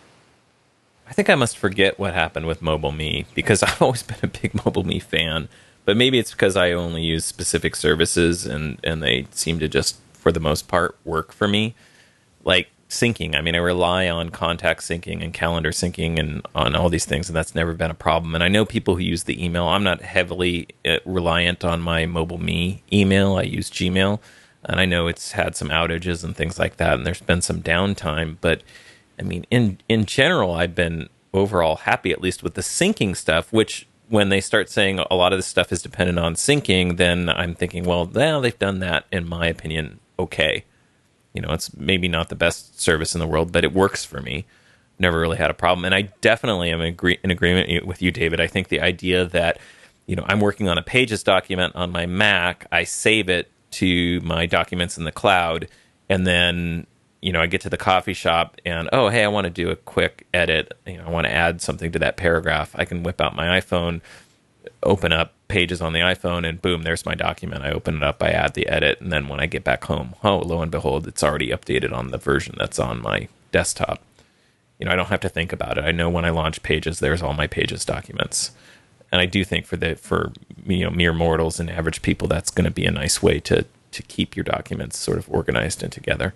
I think I must forget what happened with Mobile Me, because I've always been a big Mobile Me fan. But maybe it's because I only use specific services, and, and they seem to just, for the most part, work for me. Like syncing. I mean, I rely on contact syncing and calendar syncing and on all these things, and that's never been a problem. And I know people who use the email. I'm not heavily uh, reliant on my Mobile Me email. I use Gmail, and I know it's had some outages and things like that, and there's been some downtime. But, I mean, in, in general, I've been overall happy, at least with the syncing stuff, which when they start saying a lot of this stuff is dependent on syncing, then I'm thinking, well, now they've done that, in my opinion, okay. You know, it's maybe not the best service in the world, but it works for me. Never really had a problem. And I definitely am agree- in agreement with you, David. I think the idea that, you know, I'm working on a Pages document on my Mac, I save it to my documents in the cloud, and then, you know, I get to the coffee shop and, oh, hey, I want to do a quick edit. You know, I want to add something to that paragraph. I can whip out my iPhone, open up Pages on the iPhone, and boom, there's my document. I open it up, I add the edit, and then when I get back home, oh, lo and behold, it's already updated on the version that's on my desktop. You know, I don't have to think about it. I know when I launch Pages, there's all my Pages documents. And I do think for the for you know mere mortals and average people, that's going to be a nice way to to keep your documents sort of organized and together.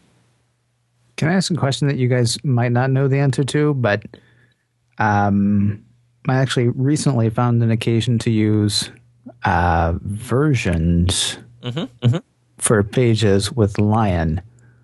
Can I ask a question that you guys might not know the answer to, but um, I actually recently found an occasion to use uh, versions mm-hmm, mm-hmm. for Pages with Lion.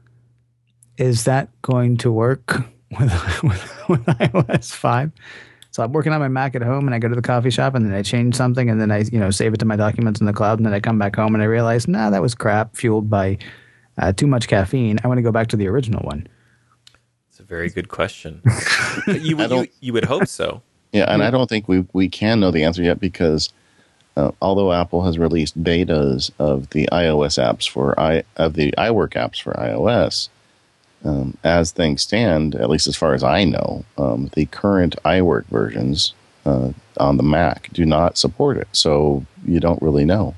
Is that going to work with, with, with iOS five? So I'm working on my Mac at home, and I go to the coffee shop, and then I change something, and then I, you know, save it to my documents in the cloud, and then I come back home, and I realize, nah, that was crap, fueled by uh, too much caffeine. I want to go back to the original one. It's a very good question. you, would, you, you would hope so. Yeah, and I don't think we we can know the answer yet because uh, although Apple has released betas of the iOS apps for i of the iWork apps for iOS. Um, as things stand, at least as far as I know, um, the current iWork versions uh, on the Mac do not support it. So you don't really know.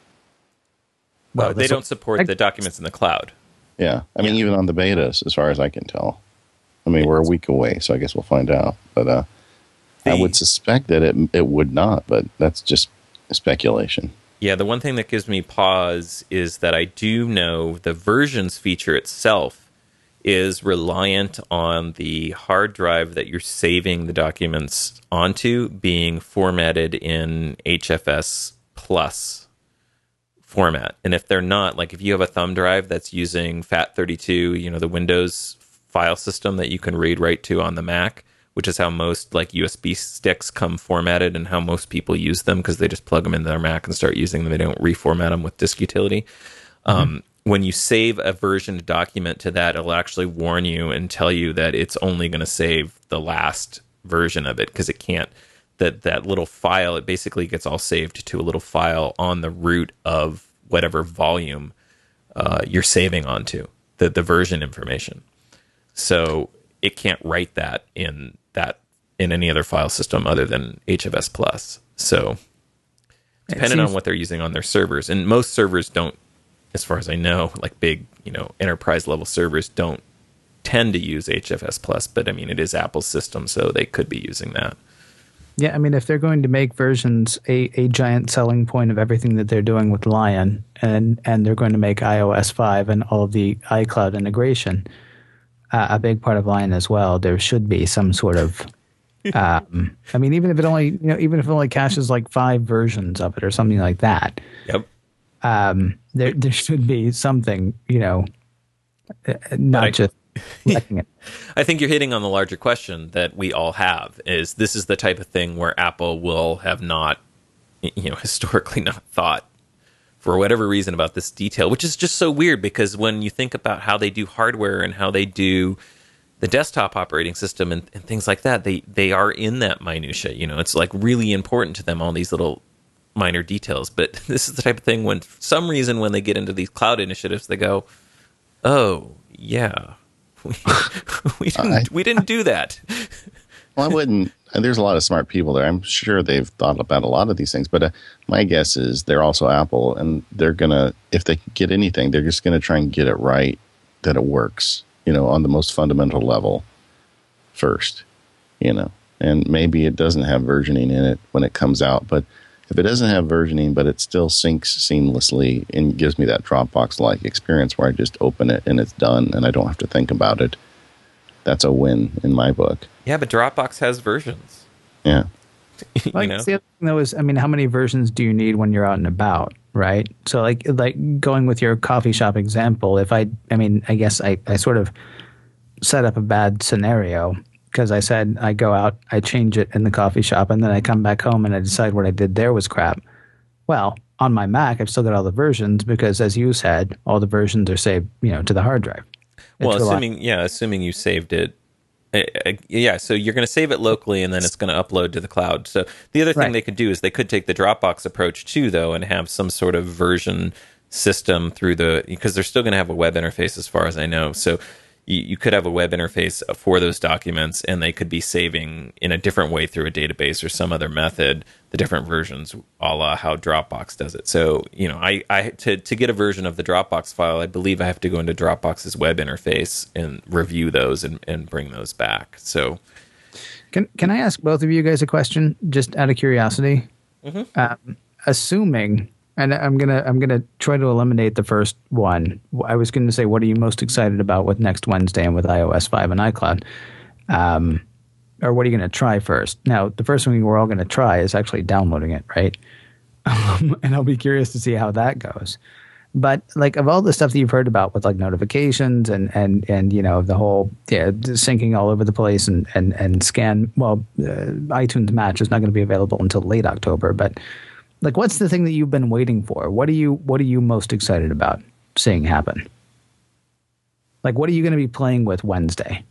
Well, they don't support the documents in the cloud. Yeah. I mean, yeah. Even on the betas, as far as I can tell. I mean, we're a week away, so I guess we'll find out. But uh, the, I would suspect that it it would not, but that's just speculation. Yeah, the one thing that gives me pause is that I do know the versions feature itself is reliant on the hard drive that you're saving the documents onto being formatted in H F S plus format. And if they're not, like if you have a thumb drive that's using FAT thirty-two, you know, the Windows file system that you can read right to on the Mac, which is how most like U S B sticks come formatted and how most people use them because they just plug them into their Mac and start using them. They don't reformat them with disk utility. Mm-hmm. Um, when you save a versioned document to that, it'll actually warn you and tell you that it's only going to save the last version of it because it can't, that, that little file, it basically gets all saved to a little file on the root of whatever volume uh, you're saving onto, the, the version information. So it can't write that in that in any other file system other than H F S plus. So depending seems- on what they're using on their servers, and most servers don't, as far as I know, like big, you know, enterprise level servers don't tend to use H F S plus, but I mean, it is Apple's system, so they could be using that. Yeah, I mean, if they're going to make versions a, a giant selling point of everything that they're doing with Lion, and, and they're going to make iOS five and all of the iCloud integration uh, a big part of Lion as well, there should be some sort of, um, I mean, even if it only, you know, even if it only caches like five versions of it or something like that. Yep. Um, there, there should be something, you know, uh, not I, just letting it. I think you're hitting on the larger question that we all have is this is the type of thing where Apple will have not, you know, historically not thought for whatever reason about this detail, which is just so weird because when you think about how they do hardware and how they do the desktop operating system and, and things like that, they, they are in that minutia, you know, it's like really important to them, all these little minor details. But this is the type of thing when for some reason when they get into these cloud initiatives they go, oh yeah, we, we didn't I, we didn't do that. Well, I wouldn't, there's a lot of smart people there, I'm sure they've thought about a lot of these things, but uh, my guess is they're also Apple, and they're gonna, if they get anything, they're just gonna try and get it right, that it works, you know, on the most fundamental level first, you know. And maybe it doesn't have versioning in it when it comes out, but if it doesn't have versioning, but it still syncs seamlessly and gives me that Dropbox-like experience where I just open it and it's done and I don't have to think about it, that's a win in my book. Yeah, but Dropbox has versions. Yeah. you like, know? The other thing, though, is, I mean, how many versions do you need when you're out and about, right? So, like, like going with your coffee shop example, if I, I mean, I guess I, I sort of set up a bad scenario because I said I go out, I change it in the coffee shop, and then I come back home and I decide what I did there was crap. Well, on my Mac, I've still got all the versions because, as you said, all the versions are saved, you know, to the hard drive. It's well, assuming yeah, assuming you saved it, uh, uh, yeah. So you're going to save it locally, and then it's going to upload to the cloud. So the other thing right. they could do is they could take the Dropbox approach too, though, and have some sort of version system through the, because they're still going to have a web interface as far as I know. So you, you could have a web interface for those documents, and they could be saving in a different way through a database or some other method, the different versions, a la how Dropbox does it. So, you know, I, I to, to get a version of the Dropbox file, I believe I have to go into Dropbox's web interface and review those and, and bring those back. So Can can I ask both of you guys a question, just out of curiosity? Mm-hmm. Um, assuming, and I'm gonna I'm gonna try to eliminate the first one. I was going to say, what are you most excited about with next Wednesday and with i O S five and iCloud? Um, or what are you going to try first? Now, the first thing we're all going to try is actually downloading it, right? Um, and I'll be curious to see how that goes. But like, of all the stuff that you've heard about with like notifications and and and you know, the whole yeah syncing all over the place and and and scan, well, uh, iTunes Match is not going to be available until late October. But like, what's the thing that you've been waiting for? What are you what are you most excited about seeing happen? Like, what are you going to be playing with Wednesday?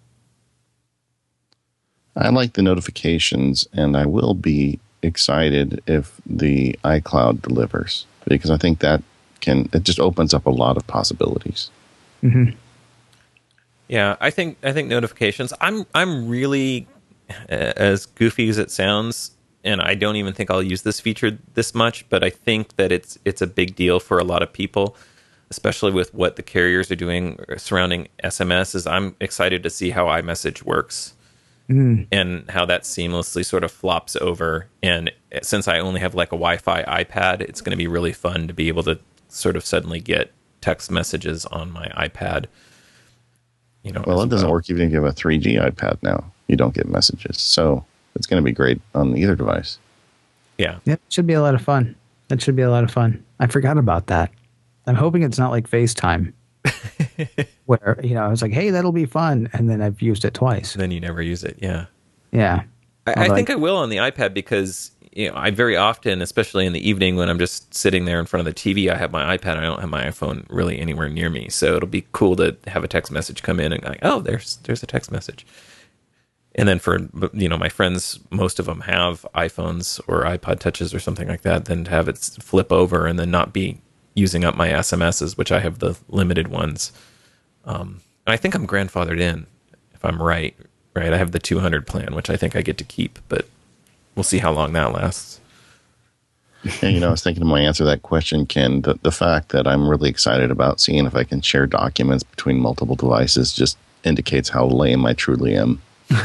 I like the notifications, and I will be excited if the iCloud delivers, because I think that can it just opens up a lot of possibilities. Mm-hmm. Yeah, I think I think notifications. I'm I'm really, uh, as goofy as it sounds, and I don't even think I'll use this feature this much, but I think that it's it's a big deal for a lot of people, especially with what the carriers are doing surrounding S M S. Is I'm excited to see how iMessage works. Mm. And how that seamlessly sort of flops over. And since I only have like a Wi-Fi iPad, it's going to be really fun to be able to sort of suddenly get text messages on my iPad. You know, well, it doesn't well. work even if you have a three G iPad now. You don't get messages. So it's going to be great on either device. Yeah. Yeah, it should be a lot of fun. That should be a lot of fun. I forgot about that. I'm hoping it's not like FaceTime. Where, you know, I was like, hey, that'll be fun. And then I've used it twice. Then you never use it. Yeah. Yeah. I, I think I, I will on the iPad because, you know, I very often, especially in the evening when I'm just sitting there in front of the T V, I have my iPad. I don't have my iPhone really anywhere near me. So it'll be cool to have a text message come in and like, oh, there's there's a text message. And then for, you know, my friends, most of them have iPhones or iPod Touches or something like that, then to have it flip over and then not be using up my S M Ses, which I have the limited ones. Um, and I think I'm grandfathered in, if I'm right. Right, I have the two hundred plan, which I think I get to keep, but we'll see how long that lasts. And, you know, I was thinking of my answer to that question, Ken. The, the fact that I'm really excited about seeing if I can share documents between multiple devices just indicates how lame I truly am.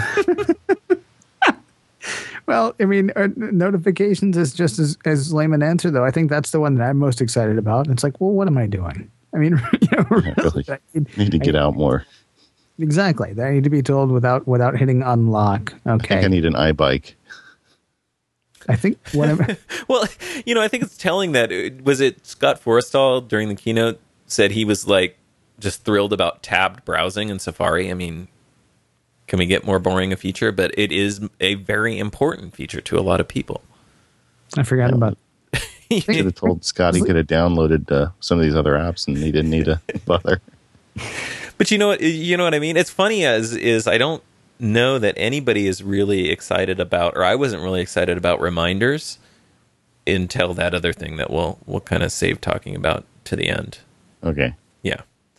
Well, I mean, uh, notifications is just as, as lame an answer, though. I think that's the one that I'm most excited about. It's like, well, what am I doing? I mean, you know, really, really I need, need to get I, out more. Exactly. I need to be told without without hitting unlock. Okay. I think I need an iBike. I think whatever. Well, you know, I think it's telling that was it Scott Forstall during the keynote said he was like just thrilled about tabbed browsing in Safari. I mean, can we get more boring a feature? But it is a very important feature to a lot of people. I forgot yeah. about. You could have told Scott he could have downloaded uh, some of these other apps and he didn't need to bother. But you know what? You know what I mean. It's funny as is. I don't know that anybody is really excited about, or I wasn't really excited about reminders until that other thing that we'll we'll kind of save talking about to the end. Okay. Yeah.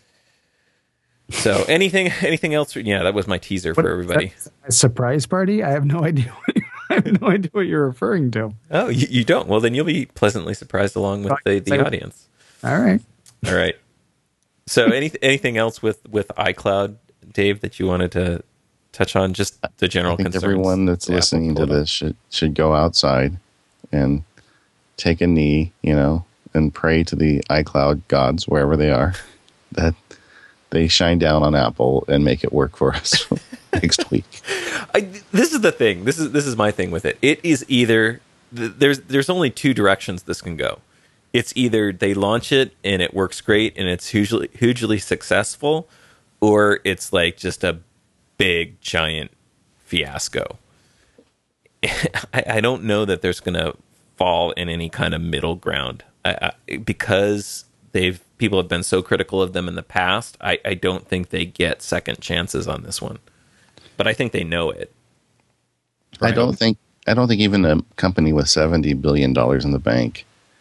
So anything anything else? Yeah, that was my teaser for everybody. A surprise party? I have no idea. What I have no idea what you're referring to. Oh, you, you don't? Well, then you'll be pleasantly surprised along with the, the audience. All right. All right. So any, anything else with, with iCloud, Dave, that you wanted to touch on? Just the general I think concerns? Everyone that's listening to this should, should go outside and take a knee, you know, and pray to the iCloud gods, wherever they are, that they shine down on Apple and make it work for us next week. I, this is the thing. This is this is my thing with it. It is either there's there's only two directions this can go. It's either they launch it and it works great and it's hugely hugely successful, or it's like just a big giant fiasco. I, I don't know that there's going to fall in any kind of middle ground I, I, because they've people have been so critical of them in the past. I, I don't think they get second chances on this one, but I think they know it. Right? I don't think I don't think even a company with seventy billion dollars in the bank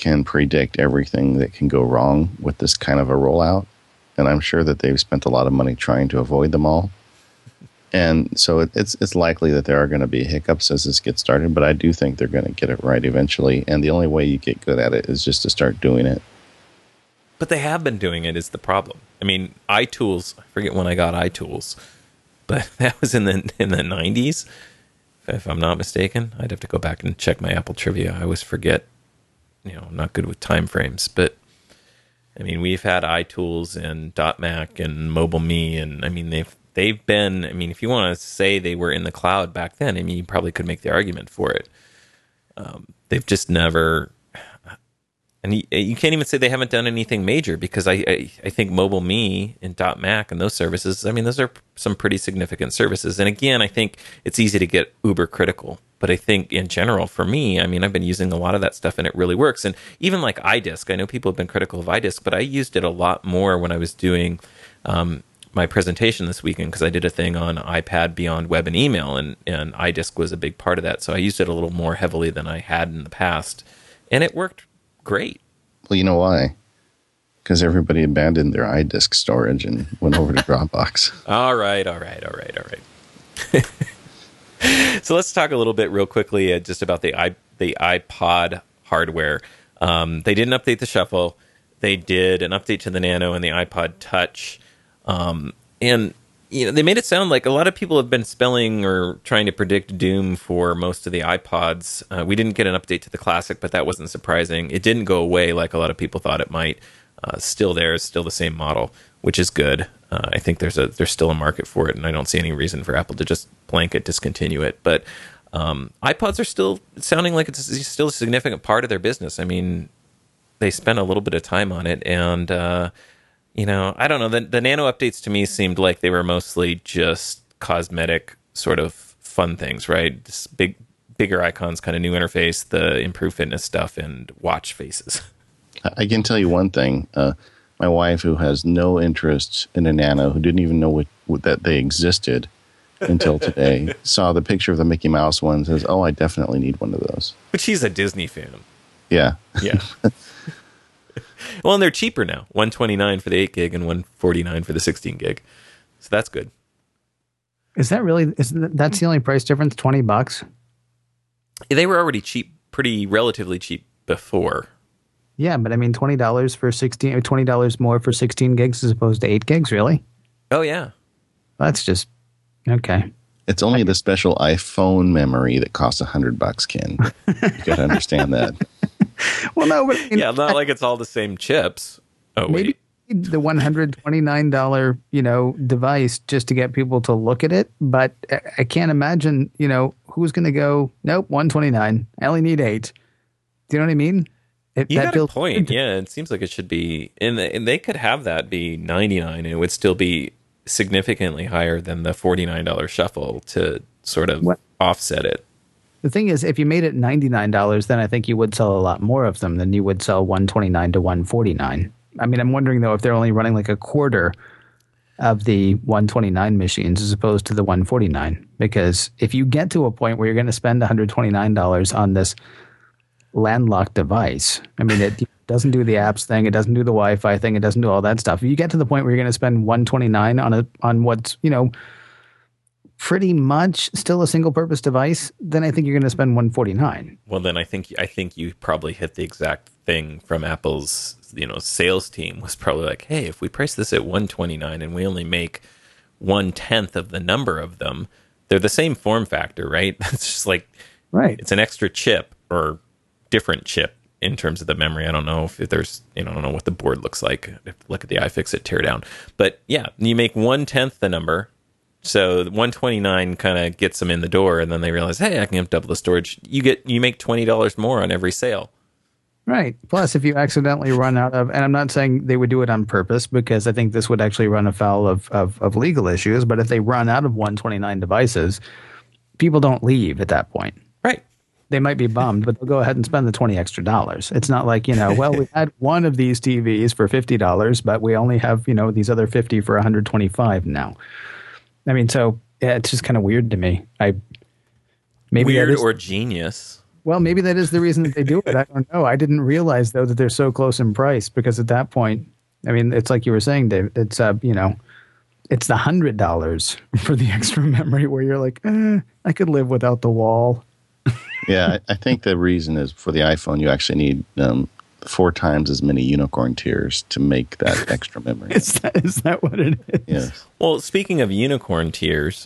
can predict everything that can go wrong with this kind of a rollout. And I'm sure that they've spent a lot of money trying to avoid them all. And so it, it's it's likely that there are going to be hiccups as this gets started, but I do think they're going to get it right eventually. And the only way you get good at it is just to start doing it. But they have been doing it is the problem. I mean, iTools, I forget when I got iTools, but that was in the in the nineties, if I'm not mistaken. I'd have to go back and check my Apple trivia. I always forget, you know, I'm not good with time frames. But, I mean, we've had iTools and .Mac and MobileMe, and, I mean, they've they've been, I mean, if you want to say they were in the cloud back then, I mean, you probably could make the argument for it. Um, they've just never... And you, you can't even say they haven't done anything major, because I, I, I think MobileMe and .Mac and those services, I mean, those are some pretty significant services. And again, I think it's easy to get uber critical. But I think in general, for me, I mean, I've been using a lot of that stuff and it really works. And even like iDisk, I know people have been critical of iDisk, but I used it a lot more when I was doing um, my presentation this weekend, because I did a thing on iPad beyond web and email, and, and iDisk was a big part of that. So I used it a little more heavily than I had in the past. And it worked great. Well, you know why? Because everybody abandoned their iDisk storage and went over to Dropbox. all right, all right, all right, all right. So let's talk a little bit real quickly uh, just about the i the iPod hardware. Um, they didn't update the Shuffle. They did an update to the Nano and the iPod Touch. Um, and you know, they made it sound like a lot of people have been spelling or trying to predict doom for most of the iPods. Uh, we didn't get an update to the Classic, but that wasn't surprising. It didn't go away like a lot of people thought it might. Uh, still there, it's still the same model, which is good. Uh, I think there's a there's still a market for it, and I don't see any reason for Apple to just blanket discontinue it. But um, iPods are still sounding like it's still a significant part of their business. I mean, they spent a little bit of time on it, and uh, you know, I don't know. The, the Nano updates to me seemed like they were mostly just cosmetic sort of fun things, right? Just big, bigger icons, kind of new interface, the improved fitness stuff, and watch faces. I can tell you one thing. Uh, my wife, who has no interest in a Nano, who didn't even know what, what, that they existed until today, saw the picture of the Mickey Mouse one and says, oh, I definitely need one of those. But she's a Disney fan. Yeah. Yeah. Well, and they're cheaper now. one twenty-nine for the eight gig and one forty-nine for the sixteen gig. So that's good. Is that really, is that, that's the only price difference, twenty bucks? They were already cheap, pretty relatively cheap before. Yeah, but I mean, twenty dollars for sixteen, twenty dollars more for sixteen gigs as opposed to eight gigs, really? Oh, yeah. That's just, okay. It's only the special iPhone memory that costs a hundred bucks, Ken. You got to understand that. Well, no, but I mean, Yeah, not like it's all the same chips. Oh, maybe wait. the one hundred twenty-nine dollars, you know, device just to get people to look at it. But I- I can't imagine, you know, who's going to go, nope, one twenty-nine. I only need eight. Do you know what I mean? It, You that got a feels- point. Yeah, it seems like it should be, and, and they could have that be ninety-nine, and it would still be significantly higher than the forty-nine dollars Shuffle to sort of What? offset it. The thing is, if you made it ninety-nine dollars, then I think you would sell a lot more of them than you would sell one twenty-nine to one forty-nine. I mean, I'm wondering, though, if they're only running like a quarter of the one twenty-nine machines as opposed to the one forty-nine. Because if you get to a point where you're going to spend one hundred twenty-nine dollars on this landlocked device, I mean, it doesn't do the apps thing, it doesn't do the Wi-Fi thing, it doesn't do all that stuff. If you get to the point where you're going to spend one twenty-nine on a on what's, you know, pretty much still a single-purpose device, then I think you're going to spend one forty-nine. Well, then I think I think you probably hit the exact thing from Apple's, you know, sales team was probably like, hey, if we price this at one twenty-nine and we only make one tenth of the number of them, they're the same form factor, right? It's just like, Right. it's an extra chip or different chip in terms of the memory. I don't know if there's, you know, I don't know what the board looks like. I have to look at the iFixit teardown. But yeah, you make one tenth the number. So one twenty-nine kind of gets them in the door, and then they realize, hey, I can have double the storage. You get you make twenty dollars more on every sale. Right. Plus, if you accidentally run out of, and I'm not saying they would do it on purpose, because I think this would actually run afoul of, of, of legal issues, but if they run out of one twenty-nine devices, people don't leave at that point. Right. They might be bummed, but they'll go ahead and spend the twenty extra dollars. It's not like, you know, well, we had one of these T Vs for fifty dollars, but we only have, you know, these other fifty for one hundred twenty-five now. I mean, so yeah, it's just kind of weird to me. I maybe Weird that is, or genius. Well, maybe that is the reason that they do it. I don't know. I didn't realize though that they're so close in price because at that point, I mean, it's like you were saying, Dave. It's uh, you know, it's the hundred dollars for the extra memory where you're like, eh, I could live without the wall. Yeah, I, I think the reason is for the iPhone, you actually need um, four times as many unicorn tears to make that extra memory. Is that is that what it is? Yes. Well, speaking of unicorn tears,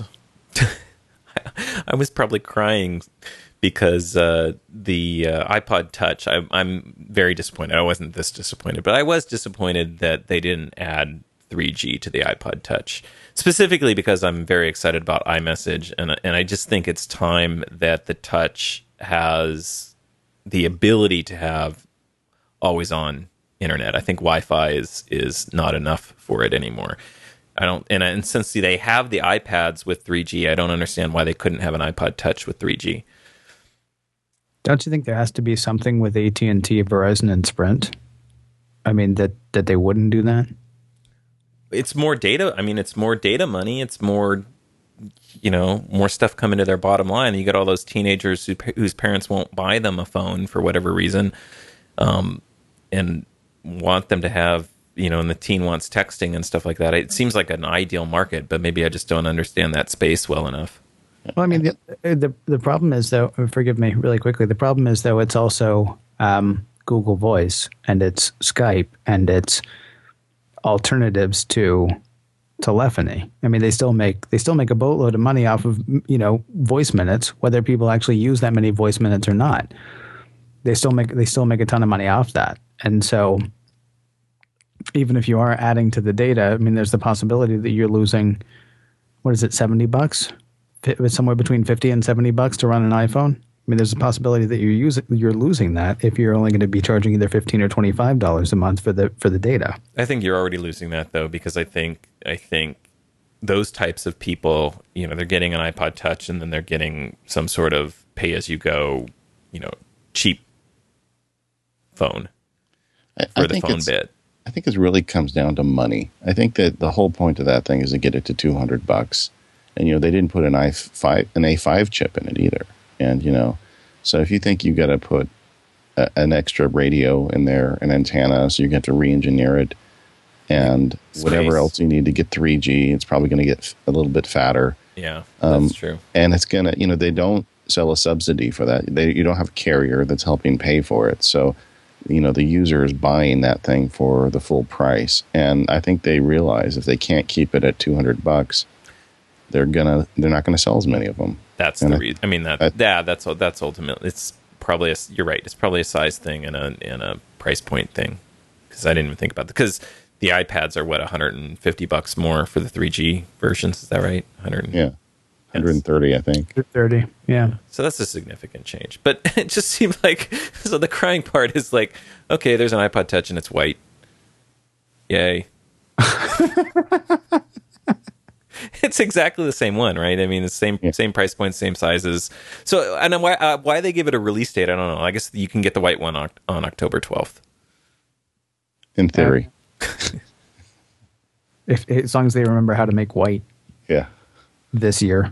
I was probably crying because uh, the uh, iPod Touch, I, I'm very disappointed. I wasn't this disappointed, but I was disappointed that they didn't add three G to the iPod Touch, specifically because I'm very excited about iMessage, and, and I just think it's time that the Touch has the ability to have always-on internet. I think Wi-Fi is is not enough for it anymore. I don't, and, and since they have the iPads with three G, I don't understand why they couldn't have an iPod Touch with three G. Don't you think there has to be something with A T and T, Verizon, and Sprint? I mean, that, that they wouldn't do that? It's more data. I mean, it's more data money. It's more, you know, more stuff coming to their bottom line. You got all those teenagers who, whose parents won't buy them a phone for whatever reason, um, and want them to have, you know, and the teen wants texting and stuff like that. It seems like an ideal market, but maybe I just don't understand that space well enough. Well, I mean, the, the the problem is, though, forgive me really quickly, the problem is, though, it's also um, Google Voice, and it's Skype, and it's alternatives to telephony. I mean, they still make they still make a boatload of money off of, you know, voice minutes, whether people actually use that many voice minutes or not. They still make they still make a ton of money off that. And so even if you are adding to the data, I mean, there's the possibility that you're losing, what is it, seventy bucks? It's somewhere between fifty and seventy bucks to run an iPhone. I mean, there's a possibility that you're using, you're losing that if you're only going to be charging either fifteen or twenty-five dollars a month for the for the data. I think you're already losing that though, because I think I think those types of people, you know, they're getting an iPod Touch and then they're getting some sort of pay as you go, you know, cheap phone I, for I the think phone it's, bit. I think it really comes down to money. I think that the whole point of that thing is to get it to two hundred bucks. And, you know, they didn't put an i five, an A five chip in it either. And, you know, so if you think you've got to put a, an extra radio in there, an antenna, so you get to re-engineer it, and Space. whatever else you need to get three G, it's probably going to get a little bit fatter. Yeah, Um, that's true. And it's going to, you know, they don't sell a subsidy for that. They, you don't have a carrier that's helping pay for it. So, you know, the user is buying that thing for the full price. And I think they realize if they can't keep it at two hundred bucks, they're gonna they're not gonna sell as many of them. That's and the I, reason. I mean, that I, yeah, that's that's ultimately. It's probably a, you're right. It's probably a size thing and a and a price point thing, because I didn't even think about that. Because the iPads are what one hundred fifty bucks more for the three G versions. Is that right? one hundred. Yeah, one hundred thirty, I think. thirty, yeah. So that's a significant change. But it just seemed like, so the crying part is like, okay, there's an iPod Touch and it's white. Yay. It's exactly the same one, right? I mean, the same yeah. same price point, same sizes. So, and why uh, why they give it a release date, I don't know. I guess you can get the white one on, on October twelfth. In theory. Uh, if as long as they remember how to make white. Yeah. This year.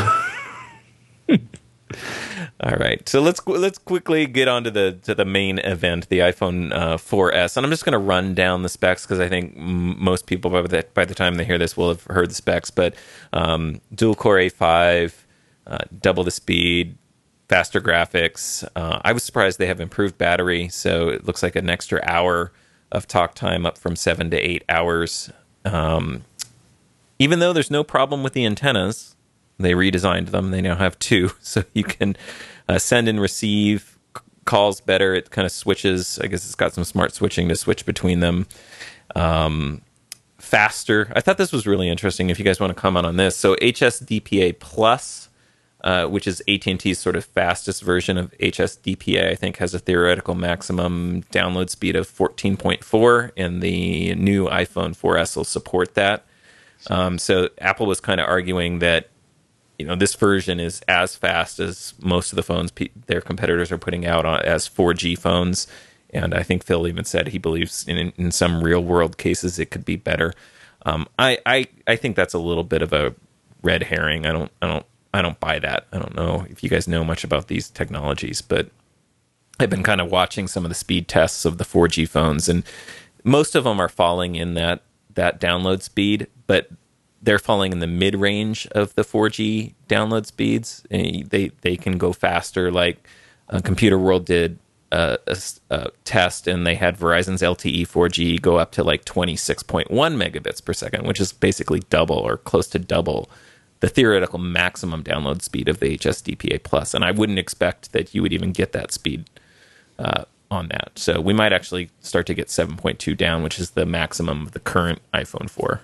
All right, so let's let's quickly get on to the to the main event, the iPhone uh, four S, and I'm just going to run down the specs because I think m- most people by the by the time they hear this will have heard the specs. But um, dual core A five, uh, double the speed, faster graphics. Uh, I was surprised they have improved battery, so it looks like an extra hour of talk time, up from seven to eight hours. Um, even though there's no problem with the antennas. They redesigned them. They now have two, so you can uh, send and receive c- calls better. It kind of switches. I guess it's got some smart switching to switch between them. Um, faster. I thought this was really interesting. If you guys want to comment on this, so H S D P A Plus, uh, which is A T and T's sort of fastest version of H S D P A, I think has a theoretical maximum download speed of fourteen point four, and the new iPhone four S will support that. Um, so Apple was kind of arguing that, you know, this version is as fast as most of the phones pe- their competitors are putting out on, as four G phones. And I think Phil even said he believes in in some real world cases it could be better. Um, I, I I think that's a little bit of a red herring. I don't I don't I don't buy that. I don't know if you guys know much about these technologies, but I've been kind of watching some of the speed tests of the four G phones, and most of them are falling in that that download speed, but they're falling in the mid range of the four G download speeds. And they they can go faster. Like uh, Computer World did a, a, a test, and they had Verizon's L T E four G go up to like twenty-six point one megabits per second, which is basically double or close to double the theoretical maximum download speed of the H S D P A Plus. And I wouldn't expect that you would even get that speed uh, on that. So we might actually start to get seven point two down, which is the maximum of the current iPhone four.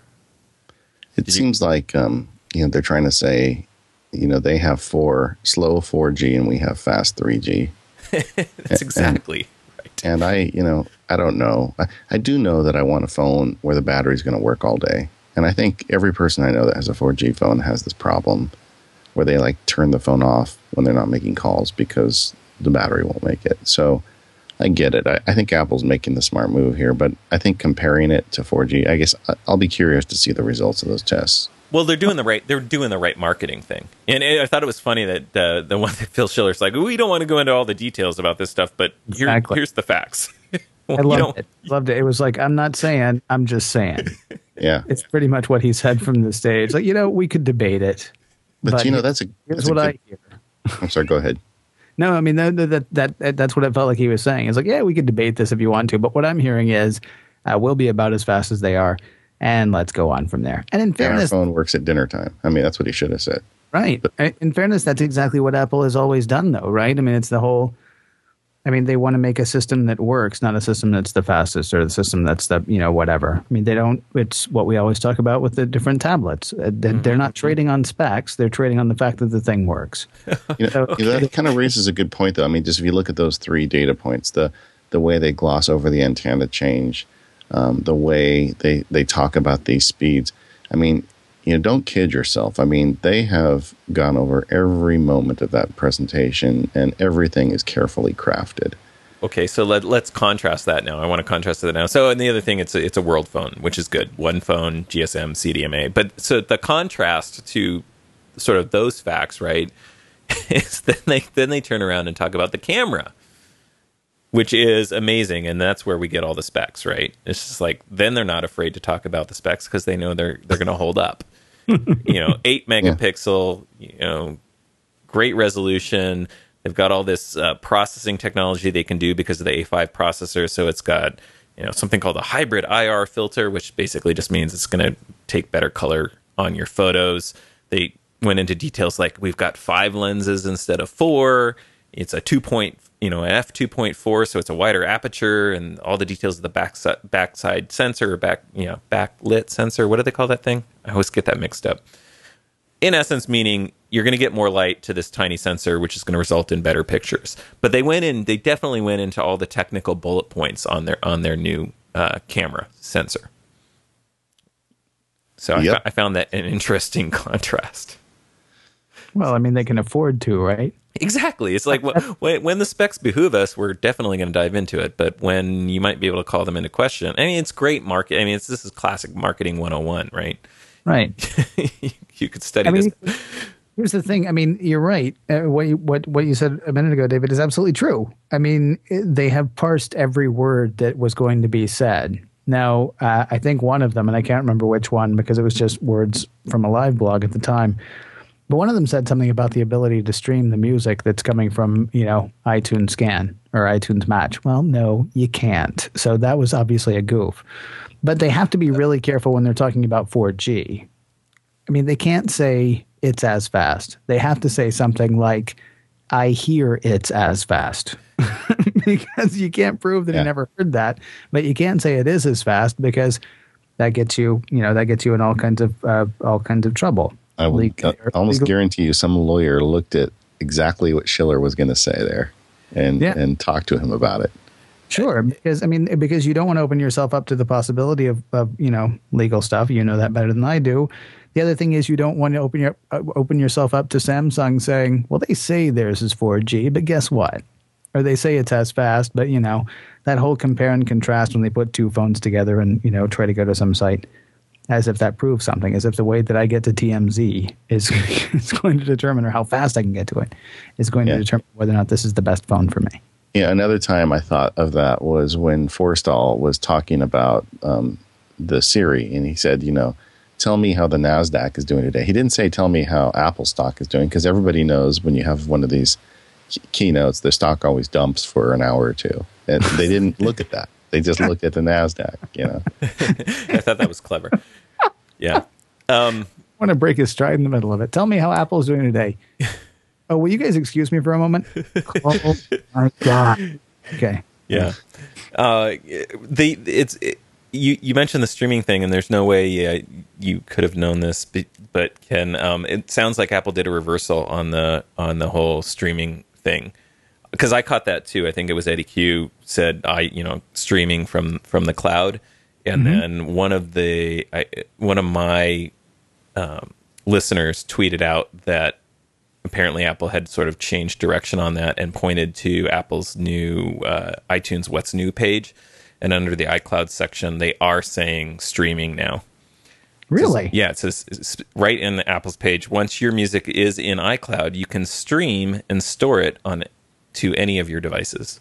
It Did seems you- like um, you know they're trying to say, you know, they have four slow four G and we have fast three G. That's exactly and, right. And I, you know, I don't know. I, I do know that I want a phone where the battery's going to work all day. And I think every person I know that has a four G phone has this problem where they like turn the phone off when they're not making calls because the battery won't make it. So I get it. I, I think Apple's making the smart move here, but I think comparing it to four G, I guess I'll be curious to see the results of those tests. Well, they're doing the right. They're doing the right marketing thing, and I thought it was funny that the the one that Phil Schiller's like, we don't want to go into all the details about this stuff, but here, Exactly. here's the facts. Well, I you loved don't- it. Loved it. It was like, I'm not saying, I'm just saying. Yeah. It's pretty much what he said from the stage. Like, you know, we could debate it. But, you know, that's a, here's that's a what good, I hear. I'm sorry, go ahead. No, I mean, that, that, that, that, that's what it felt like he was saying. It's like, yeah, we could debate this if you want to. But what I'm hearing is, uh, we'll be about as fast as they are. And let's go on from there. And in And our fairness, phone works at dinner time. I mean, that's what he should have said. right. In fairness, that's exactly what Apple has always done, though, right? I mean, it's the whole, I mean, they want to make a system that works, not a system that's the fastest or the system that's the, you know, whatever. I mean, they don't, it's what we always talk about with the different tablets. Uh, they- They're not trading on specs. They're trading on the fact that the thing works. You know, you know, that kind of raises a good point, though. I mean, just if you look at those three data points, the the way they gloss over the antenna change, um, the way they, they talk about these speeds. I mean, you know, don't kid yourself. I mean, they have gone over every moment of that presentation, and everything is carefully crafted. Okay, so let, let's contrast that now. I want to contrast that now. So, and the other thing, it's a, it's a world phone, which is good. One phone, G S M, C D M A. But so the contrast to sort of those facts, right, is then they then they turn around and talk about the camera, which is amazing, and that's where we get all the specs, right? It's just like then they're not afraid to talk about the specs because they know they're they're going to hold up. You know, eight megapixel, you know, great resolution. They've got all this uh, processing technology they can do because of the A five processor. So it's got, you know, something called a hybrid I R filter, which basically just means it's going to take better color on your photos. They went into details like we've got five lenses instead of four. It's a two point, you know, an f two point four, so it's a wider aperture, and all the details of the backside backside sensor or back, you know, backlit sensor. What do they call that thing? I always get that mixed up. In essence, meaning you're going to get more light to this tiny sensor, which is going to result in better pictures. But they went in, they definitely went into all the technical bullet points on their on their new uh, camera sensor. So Yep. I, I found that an interesting contrast. Well, I mean, they can afford to, right? Exactly. It's like wh- when, when the specs behoove us, we're definitely going to dive into it. But when you might be able to call them into question, I mean, it's great market. I mean, it's, this is classic marketing one oh one, right? Right. You could study I mean, this. here's the thing. I mean, you're right. Uh, what, you, what what you said a minute ago, David, is absolutely true. I mean, it, they have parsed every word that was going to be said. Now, uh, I think one of them, and I can't remember which one because it was just words from a live blog at the time, but one of them said something about the ability to stream the music that's coming from, you know, iTunes Scan or iTunes Match. Well, no, you can't. So that was obviously a goof. But they have to be really careful when they're talking about four G. I mean, they can't say it's as fast. They have to say something like, I hear it's as fast. Because you can't prove that Yeah. you never heard that. But you can't say it is as fast because that gets you, you know, that gets you in all kinds of uh, all kinds of trouble. I would Legal- uh, almost legal- guarantee you some lawyer looked at exactly what Schiller was going to say there and, Yeah. and talked to him about it. Sure, because I mean, because you don't want to open yourself up to the possibility of, of you know, legal stuff. You know that better than I do. The other thing is you don't want to open your uh, open yourself up to Samsung saying, well, they say theirs is four G, but guess what? Or they say it's as fast, but you know, that whole compare and contrast when they put two phones together and, you know, try to go to some site. as if that proves something, as if the way that I get to T M Z is, is going to determine, or how fast I can get to it, is going Yeah. to determine whether or not this is the best phone for me. Yeah, another time I thought of that was when Forstall was talking about um, the Siri, and he said, you know, tell me how the NASDAQ is doing today. He didn't say tell me how Apple stock is doing, because everybody knows when you have one of these key- keynotes, the stock always dumps for an hour or two. And they didn't look at that. They just looked at the NASDAQ, you know. I thought that was clever. Yeah. Um, I want to break his stride in the middle of it. Tell me how Apple's doing today. Oh, will you guys excuse me for a moment? Oh my God. Okay. yeah. Uh, the it's it, you you mentioned the streaming thing, and there's no way uh, you could have known this, but, but Ken, um, it sounds like Apple did a reversal on the on the whole streaming thing, because I caught that too. I think it was Eddie Q said I you know streaming from from the cloud, and mm-hmm. then one of the I, one of my um, listeners tweeted out that apparently Apple had sort of changed direction on that and pointed to Apple's new uh, iTunes What's New page. And under the iCloud section, they are saying streaming now. Really? It says, yeah, it says it's right in the Apple's page. Once your music is in iCloud, you can stream and store it on to any of your devices.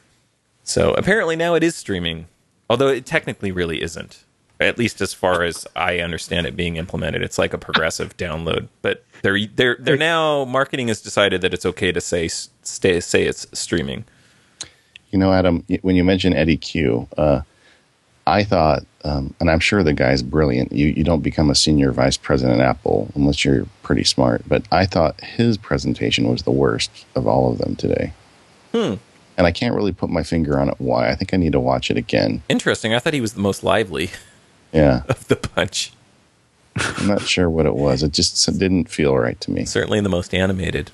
So apparently now it is streaming, although it technically really isn't. At least as far as I understand it being implemented, it's like a progressive download. But they're they're they're now marketing has decided that it's okay to say stay say it's streaming. You know, Adam, when you mentioned Eddie Q, uh, I thought, um, and I'm sure the guy's brilliant. You you don't become a senior vice president at Apple unless you're pretty smart. But I thought his presentation was the worst of all of them today. Hmm. And I can't really put my finger on it why. I think I need to watch it again. Interesting. I thought he was the most lively. Yeah. Of the bunch. I'm not sure what it was. It just didn't feel right to me. Certainly the most animated.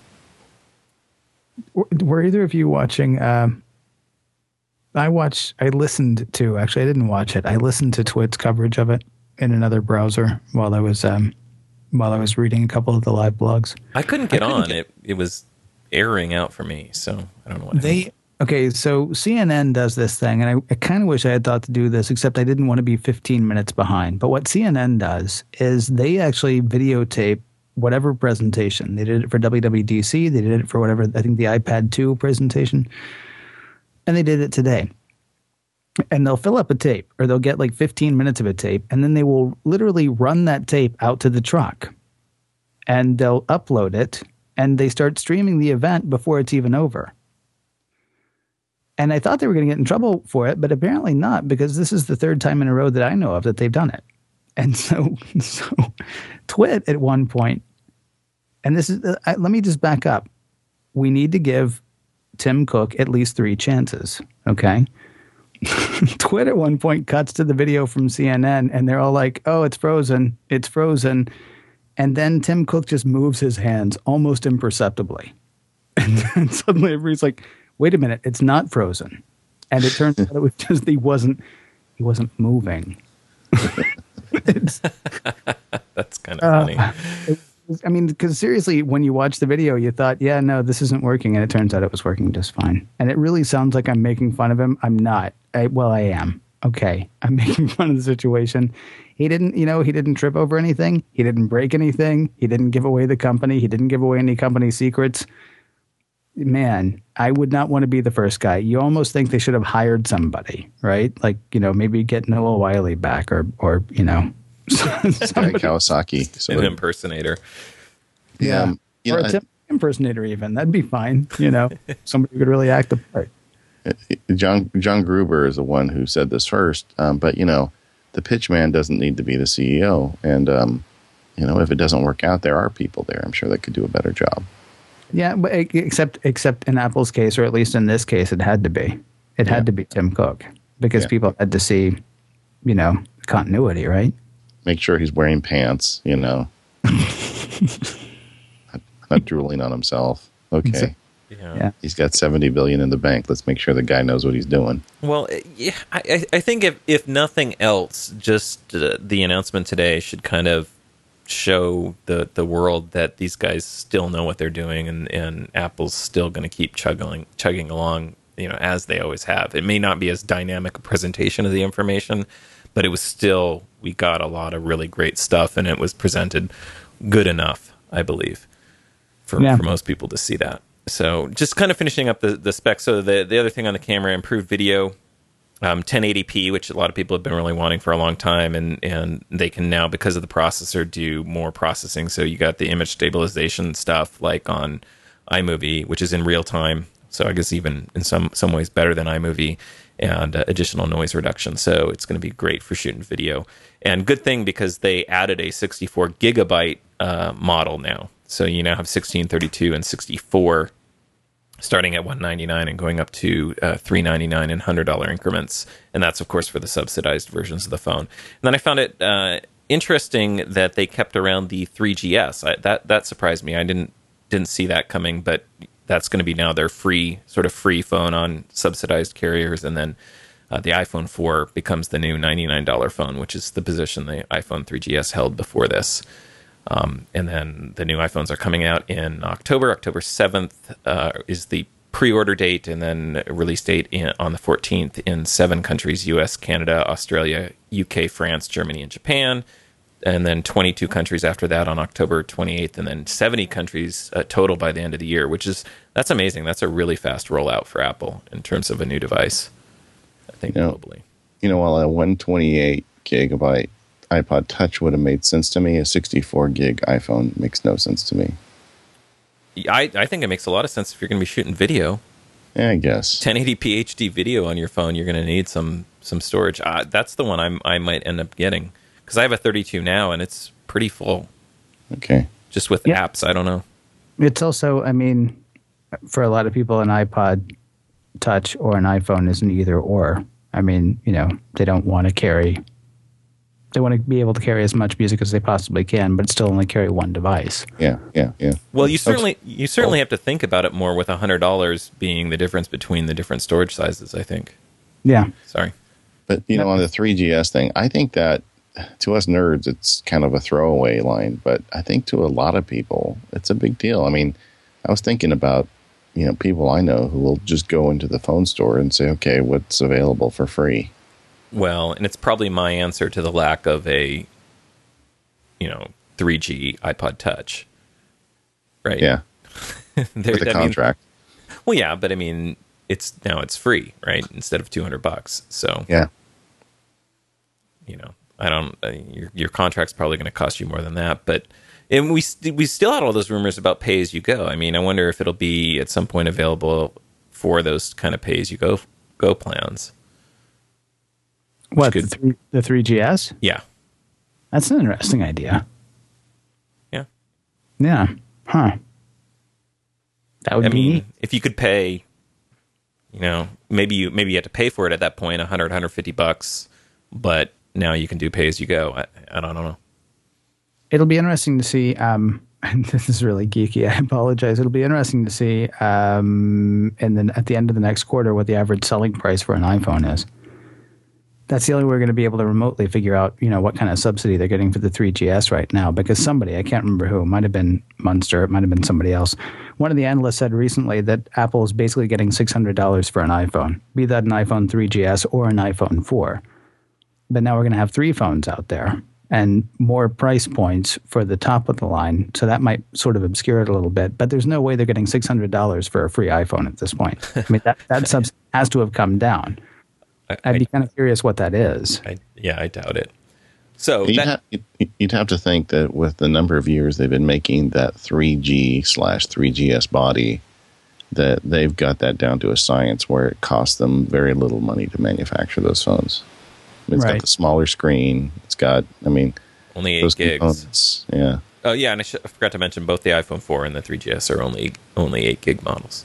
Were either of you watching? Um, I watched. I listened to. Actually, I didn't watch it. I listened to Twit's coverage of it in another browser while I was um, while I was reading a couple of the live blogs. I couldn't get I couldn't on. Get, it it was airing out for me, so I don't know what they. Happened. Okay, so C N N does this thing, and I, I kind of wish I had thought to do this, except I didn't want to be fifteen minutes behind. But what C N N does is they actually videotape whatever presentation. They did it for W W D C. They did it for whatever, I think the iPad two presentation. And they did it today. And they'll fill up a tape, or they'll get like fifteen minutes of a tape, and then they will literally run that tape out to the truck. And they'll upload it, and they start streaming the event before it's even over. And I thought they were going to get in trouble for it, but apparently not, because this is the third time in a row that I know of that they've done it. And so, so Twit at one point, and this is, uh, I, let me just back up. We need to give Tim Cook at least three chances, okay? Twit at one point cuts to the video from C N N, and they're all like, oh, it's frozen, it's frozen. And then Tim Cook just moves his hands almost imperceptibly. And then suddenly everybody's like, wait a minute, it's not frozen. And it turns out it was just he wasn't he wasn't moving. That's kind of funny. Uh, it was, I mean, because seriously, when you watch the video, you thought, yeah, no, this isn't working. And it turns out it was working just fine. And it really sounds like I'm making fun of him. I'm not. I, well, I am. Okay. I'm making fun of the situation. He didn't, you know, he didn't trip over anything. He didn't break anything. He didn't give away the company. He didn't give away any company secrets. Man, I would not want to be the first guy. You almost think they should have hired somebody, right? Like, you know, maybe get Noah Wiley back, or, or you know, somebody. Kawasaki. So an impersonator. Yeah. Um, or know, a Tim impersonator even. That'd be fine. You know, somebody who could really act the part. John John Gruber is the one who said this first, um, but, you know, the pitch man doesn't need to be the C E O. And, um, you know, if it doesn't work out, there are people there, I'm sure, that could do a better job. Yeah, but except except in Apple's case, or at least in this case, it had to be. It had yeah. to be Tim Cook, because yeah. people had to see, you know, continuity, right? Make sure he's wearing pants, you know. not, not drooling on himself. Okay. Yeah. yeah. He's got seventy billion dollars in the bank. Let's make sure the guy knows what he's doing. Well, yeah, I, I think if, if nothing else, just uh, the announcement today should kind of show the, the world that these guys still know what they're doing, and, and Apple's still going to keep chugging chugging along, you know, as they always have. It may not be as dynamic a presentation of the information, but it was still, we got a lot of really great stuff, and it was presented good enough, I believe, for, Yeah. for most people to see that. So just kind of finishing up the, the specs. So the, the other thing on the camera, improved video, um, ten eighty p, which a lot of people have been really wanting for a long time, and, and they can now, because of the processor, do more processing. So you got the image stabilization stuff like on iMovie, which is in real time. So I guess even in some, some ways better than iMovie, and uh, additional noise reduction. So it's going to be great for shooting video. And good thing, because they added a sixty-four gigabyte uh, model now. So you now have sixteen, thirty-two, and sixty-four, starting at one ninety-nine and going up to uh, three ninety-nine in one hundred dollars increments. And that's, of course, for the subsidized versions of the phone. And then I found it uh, interesting that they kept around the three G S. I, that that surprised me. I didn't didn't see that coming, but that's going to be now their free, sort of free phone on subsidized carriers. And then uh, the iPhone four becomes the new ninety-nine dollars phone, which is the position the iPhone three G S held before this. Um, and then the new iPhones are coming out in October. October seventh uh, is the pre-order date, and then release date in, on the fourteenth in seven countries: U S, Canada, Australia, U K, France, Germany, and Japan. And then twenty-two countries after that on October twenty-eighth, and then seventy countries uh, total by the end of the year, which is, that's amazing. That's a really fast rollout for Apple in terms of a new device, I think, You know, globally. You know, while a one twenty-eight gigabyte iPod Touch would have made sense to me, a sixty-four gig iPhone makes no sense to me. I, I think it makes a lot of sense if you're going to be shooting video. Yeah, I guess. ten eighty p H D video on your phone, you're going to need some some storage. Uh, that's the one I'm, I might end up getting, because I have a thirty-two now, and it's pretty full. Okay. Just with Yeah. apps, I don't know. It's also, I mean, for a lot of people, an iPod Touch or an iPhone isn't either or. I mean, you know, they don't want to carry, they want to be able to carry as much music as they possibly can, but still only carry one device. Yeah, yeah, yeah. Well, you certainly you certainly have to think about it more with one hundred dollars being the difference between the different storage sizes, I think. Yeah. Sorry. But, you know, on the three G S thing, I think that to us nerds, it's kind of a throwaway line. But I think to a lot of people, it's a big deal. I mean, I was thinking about, you know, people I know who will just go into the phone store and say, okay, what's available for free? Well, and it's probably my answer to the lack of a, you know, three G iPod Touch. Right? Yeah. There, With a I mean, contract. well, yeah, but I mean, it's now it's free, right? Instead of two hundred bucks. So, Yeah. you know, I don't, uh, your, your contract's probably going to cost you more than that. But, and we, st- we still had all those rumors about pay as you go. I mean, I wonder if it'll be at some point available for those kind of pay as you go, go plans. What, the, could- three, the three G S? Yeah. That's an interesting idea. Yeah. Yeah. Huh. That would I be mean, neat. if you could pay, you know, maybe you maybe you have to pay for it at that point, one hundred, one hundred fifty bucks, but now you can do pay as you go. I, I don't know. It'll be interesting to see. Um, and this is really geeky. I apologize. It'll be interesting to see um, and then at the end of the next quarter what the average selling price for an iPhone is. That's the only way we're going to be able to remotely figure out, you know, what kind of subsidy they're getting for the three G S right now. Because somebody, I can't remember who, it might have been Munster, it might have been somebody else. One of the analysts said recently that Apple is basically getting six hundred dollars for an iPhone, be that an iPhone three G S or an iPhone four. But now we're going to have three phones out there and more price points for the top of the line. So that might sort of obscure it a little bit. But there's no way they're getting six hundred dollars for a free iPhone at this point. I mean, that, that subs has to have come down. I, I'd be I, kind of curious what that is. I, yeah, I doubt it. So You'd, that, have, you'd- you'd have to think that with the number of years they've been making that three G slash three G S body, that they've got that down to a science where it costs them very little money to manufacture those phones. I mean, it's Right. got the smaller screen. It's got, I mean, only eight those gigs. components. Yeah. Oh yeah, and I, sh- I forgot to mention both the iPhone four and the three G S are only only eight gig models.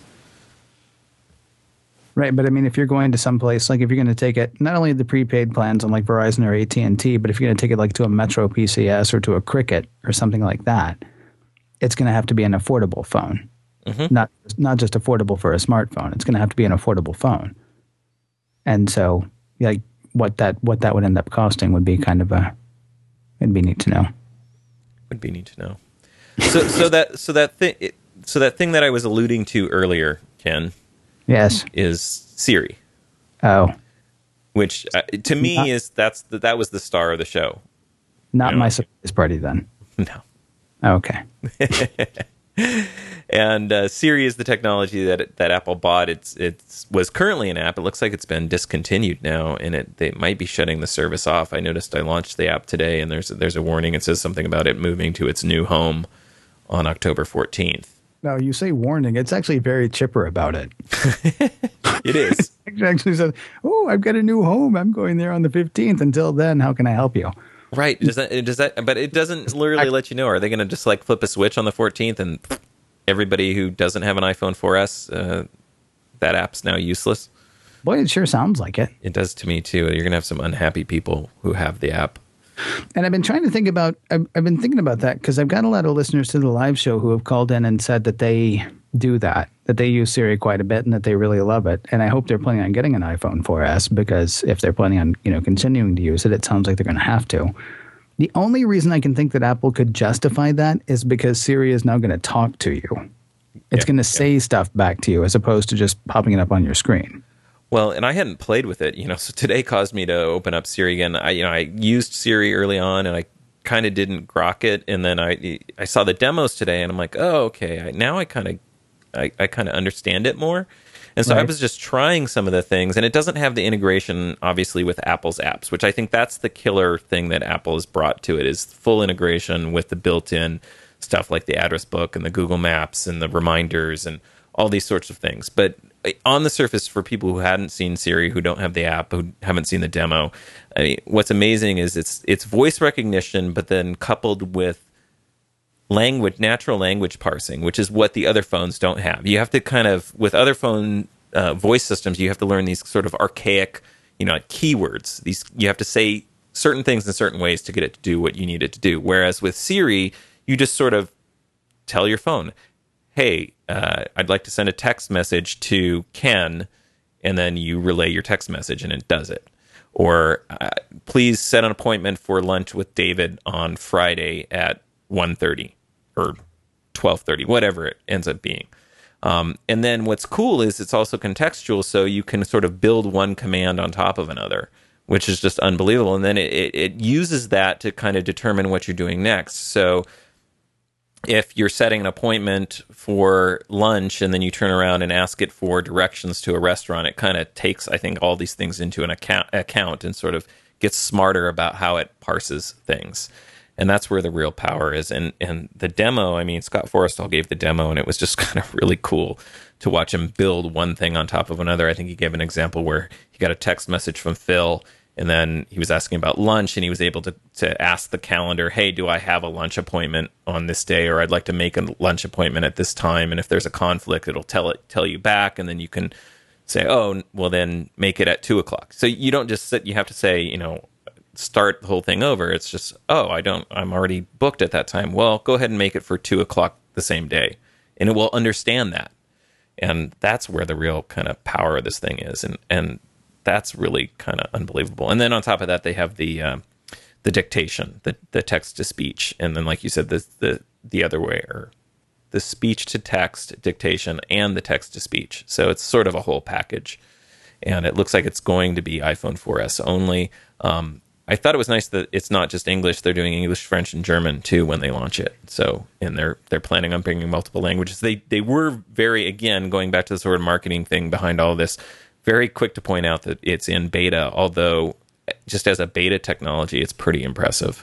Right, but I mean, if you're going to some place, like if you're going to take it, not only the prepaid plans on like Verizon or A T and T, but if you're going to take it like to a Metro P C S or to a Cricket or something like that, it's going to have to be an affordable phone. Mm-hmm. Not not just affordable for a smartphone. It's going to have to be an affordable phone. And so, like, what that what that would end up costing would be kind of a, it'd be neat to know. Would be neat to know. So so that so that thing so that thing that I was alluding to earlier, Ken, Yes. is Siri. Oh. which uh, to me Not- is that's the, that was the star of the show. Not You know, my surprise party then. No. Okay. And uh, Siri is the technology that that Apple bought. It's it's was currently an app. It looks like it's been discontinued now, and it they might be shutting the service off. I noticed I launched the app today, and there's there's a warning. It says something about it moving to its new home on October fourteenth. No, you say warning. It's actually very chipper about it. It is. It actually says, "Oh, I've got a new home. I'm going there on the fifteenth. Until then, how can I help you?" Right. Does that does that? But it doesn't literally let you know. Are they going to just like flip a switch on the fourteenth and everybody who doesn't have an iPhone four S, uh, that app's now useless? Boy, it sure sounds like it. It does to me too. You're going to have some unhappy people who have the app. And I've been trying to think about, I've, I've been thinking about that because I've got a lot of listeners to the live show who have called in and said that they do that, that they use Siri quite a bit and that they really love it. And I hope they're planning on getting an iPhone four S because if they're planning on, you know, continuing to use it, it sounds like they're going to have to. The only reason I can think that Apple could justify that is because Siri is now going to talk to you. It's Yeah, going to yeah. say stuff back to you as opposed to just popping it up on your screen. Well, and I hadn't played with it, you know, so today caused me to open up Siri again. I, you know, I used Siri early on and I kind of didn't grok it. And then I, I saw the demos today and I'm like, oh, okay. I, now I kind of, I, I kind of understand it more. And so I Right. was just trying some of the things, and it doesn't have the integration, obviously, with Apple's apps, which I think that's the killer thing that Apple has brought to it, is full integration with the built-in stuff like the address book and the Google Maps and the reminders and all these sorts of things. But on the surface, for people who hadn't seen Siri, who don't have the app, who haven't seen the demo, I mean, what's amazing is it's it's voice recognition, but then coupled with language, natural language parsing, which is what the other phones don't have. You have to kind of, with other phone uh, voice systems, you have to learn these sort of archaic, you know, like keywords. These you have to say certain things in certain ways to get it to do what you need it to do. Whereas with Siri, you just sort of tell your phone, hey, uh, I'd like to send a text message to Ken, and then you relay your text message and it does it. Or uh, please set an appointment for lunch with David on Friday at one thirty or twelve thirty, whatever it ends up being. Um, and then what's cool is it's also contextual, so you can sort of build one command on top of another, which is just unbelievable. And then it, it, it uses that to kind of determine what you're doing next. So if you're setting an appointment for lunch and then you turn around and ask it for directions to a restaurant, it kind of takes, I think, all these things into an account, account and sort of gets smarter about how it parses things. And that's where the real power is. And and the demo, I mean, Scott Forrestal gave the demo, and it was just kind of really cool to watch him build one thing on top of another. I think he gave an example where he got a text message from Phil, and then he was asking about lunch, and he was able to, to ask the calendar, hey, do I have a lunch appointment on this day? Or I'd like to make a lunch appointment at this time. And if there's a conflict, it'll tell it tell you back, and then you can say, oh, well, then make it at two o'clock. So you don't just sit, you have to say, you know, start the whole thing over. It's just, oh, I don't, I'm already booked at that time. Well, go ahead and make it for two o'clock the same day. And it will understand that. And that's where the real kind of power of this thing is. And, and that's really kind of unbelievable. And then on top of that, they have the, uh, the dictation, the, the text to speech. And then, like you said, the, the, the other way, or the speech to text dictation and the text to speech. So it's sort of a whole package. And it looks like it's going to be iPhone four S only. Um, I thought it was nice that it's not just English. They're doing English, French, and German too when they launch it. So, and they're they're planning on bringing multiple languages. They they were very, again, going back to the sort of marketing thing behind all this, very quick to point out that it's in beta. Although, just as a beta technology, it's pretty impressive.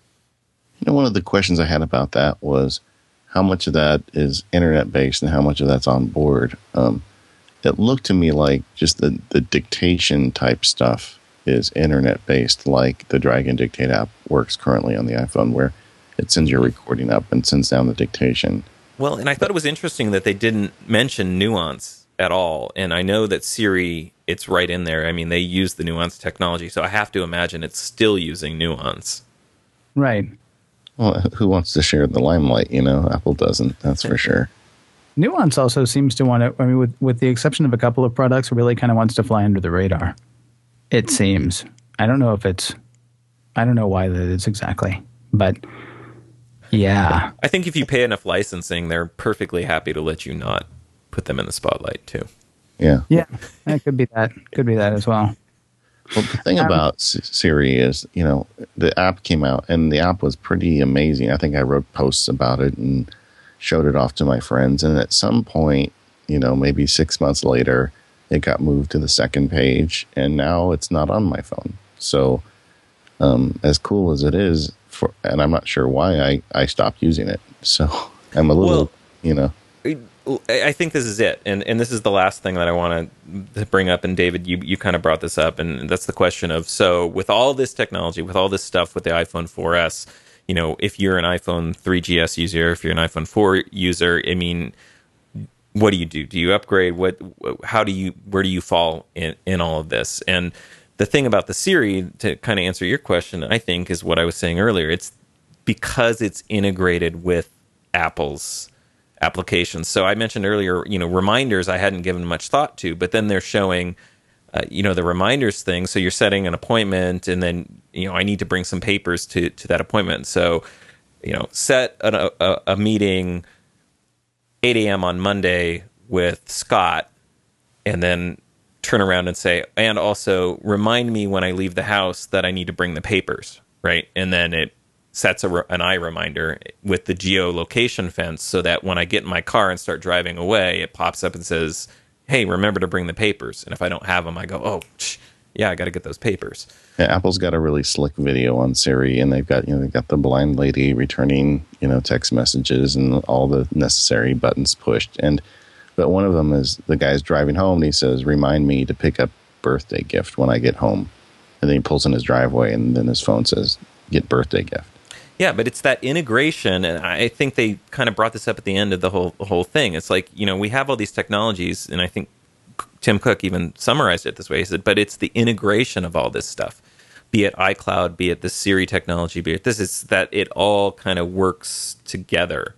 You know, one of the questions I had about that was how much of that is internet based and how much of that's on board. Um, it looked to me like just the the dictation type stuff is internet-based, like the Drag and Dictate app works currently on the iPhone, where it sends your recording up and sends down the dictation. Well, and I thought it was interesting that they didn't mention Nuance at all. And I know that Siri, it's right in there. I mean, they use the Nuance technology, so I have to imagine it's still using Nuance. Right. Well, who wants to share the limelight? You know, Apple doesn't, that's for sure. Nuance also seems to want to, I mean, with, with the exception of a couple of products, really kind of wants to fly under the radar. It seems. I don't know if it's, I don't know why that is exactly, but yeah. I think if you pay enough licensing, they're perfectly happy to let you not put them in the spotlight too. Yeah. Yeah, that could be that. Could be that as well. Well, the thing Um, about S- Siri is, you know, the app came out and the app was pretty amazing. I think I wrote posts about it and showed it off to my friends. And at some point, you know, maybe six months later, it got moved to the second page and now it's not on my phone. So, um, as cool as it is, for, and I'm not sure why I, I stopped using it. So I'm a little, Well, you know. I think this is it, and and this is the last thing that I want to bring up. And David, you you kind of brought this up, and that's the question of, so with all this technology, with all this stuff with the iPhone four S, you know, if you're an iPhone three G S user, if you're an iPhone four user, I mean, what do you do? Do you upgrade? What? How do you? Where do you fall in in all of this? And the thing about the Siri, to kind of answer your question, I think is what I was saying earlier. It's because it's integrated with Apple's applications. So I mentioned earlier, you know, reminders I hadn't given much thought to, but then they're showing, uh, you know, the reminders thing. So you're setting an appointment, and then, you know, I need to bring some papers to to that appointment. So, you know, set an, a, a meeting eight a.m. on Monday with Scott, and then turn around and say, and also remind me when I leave the house that I need to bring the papers, right? And then it sets a, an eye reminder with the geolocation fence so that when I get in my car and start driving away, it pops up and says, hey, remember to bring the papers. And if I don't have them, I go, oh, psh, yeah, I got to get those papers. Yeah, Apple's got a really slick video on Siri, and they've got, you know, they've got the blind lady returning, you know, text messages and all the necessary buttons pushed. And but one of them is the guy's driving home, and he says, remind me to pick up birthday gift when I get home. And then he pulls in his driveway, and then his phone says, get birthday gift. Yeah, but it's that integration, and I think they kind of brought this up at the end of the whole the whole thing. It's like, you know, we have all these technologies, and I think Tim Cook even summarized it this way. He said, but it's the integration of all this stuff, be it iCloud, be it the Siri technology, be it this, is that it all kind of works together.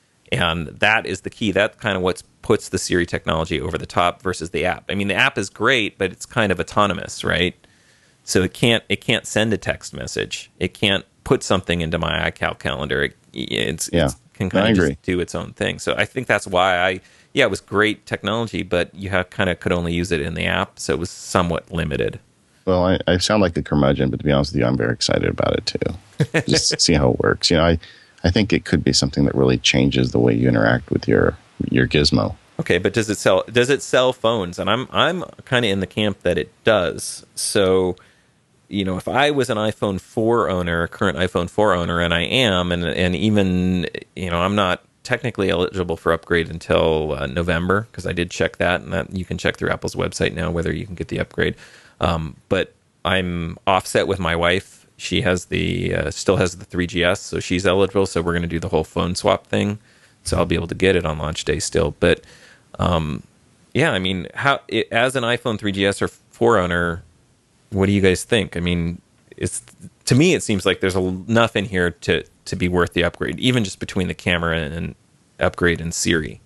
And that is the key. That kind of what puts the Siri technology over the top versus the app. I mean, the app is great, but it's kind of autonomous, right? So it can't it can't send a text message. It can't put something into my iCal calendar. It it's, yeah, it's, can kind I of agree. just do its own thing. So I think that's why I, yeah, it was great technology, but you have kind of could only use it in the app, so it was somewhat limited. Well, I, I sound like a curmudgeon, but to be honest with you, I'm very excited about it too. Just see how it works. You know, I, I think it could be something that really changes the way you interact with your your gizmo. Okay, but does it sell? Does it sell phones? And I'm I'm kind of in the camp that it does. So, you know, if I was an iPhone four owner, a current iPhone four owner, and I am, and and even, you know, I'm not technically eligible for upgrade until uh, November, because I did check that, and that you can check through Apple's website now whether you can get the upgrade. Um, but I'm offset with my wife. She has the uh, still has the three G S, so she's eligible. So we're going to do the whole phone swap thing. So I'll be able to get it on launch day still. But um, yeah, I mean, how it, as an iPhone three G S or four owner, what do you guys think? I mean, it's to me it seems like there's enough in here to to be worth the upgrade, even just between the camera and upgrade and Siri.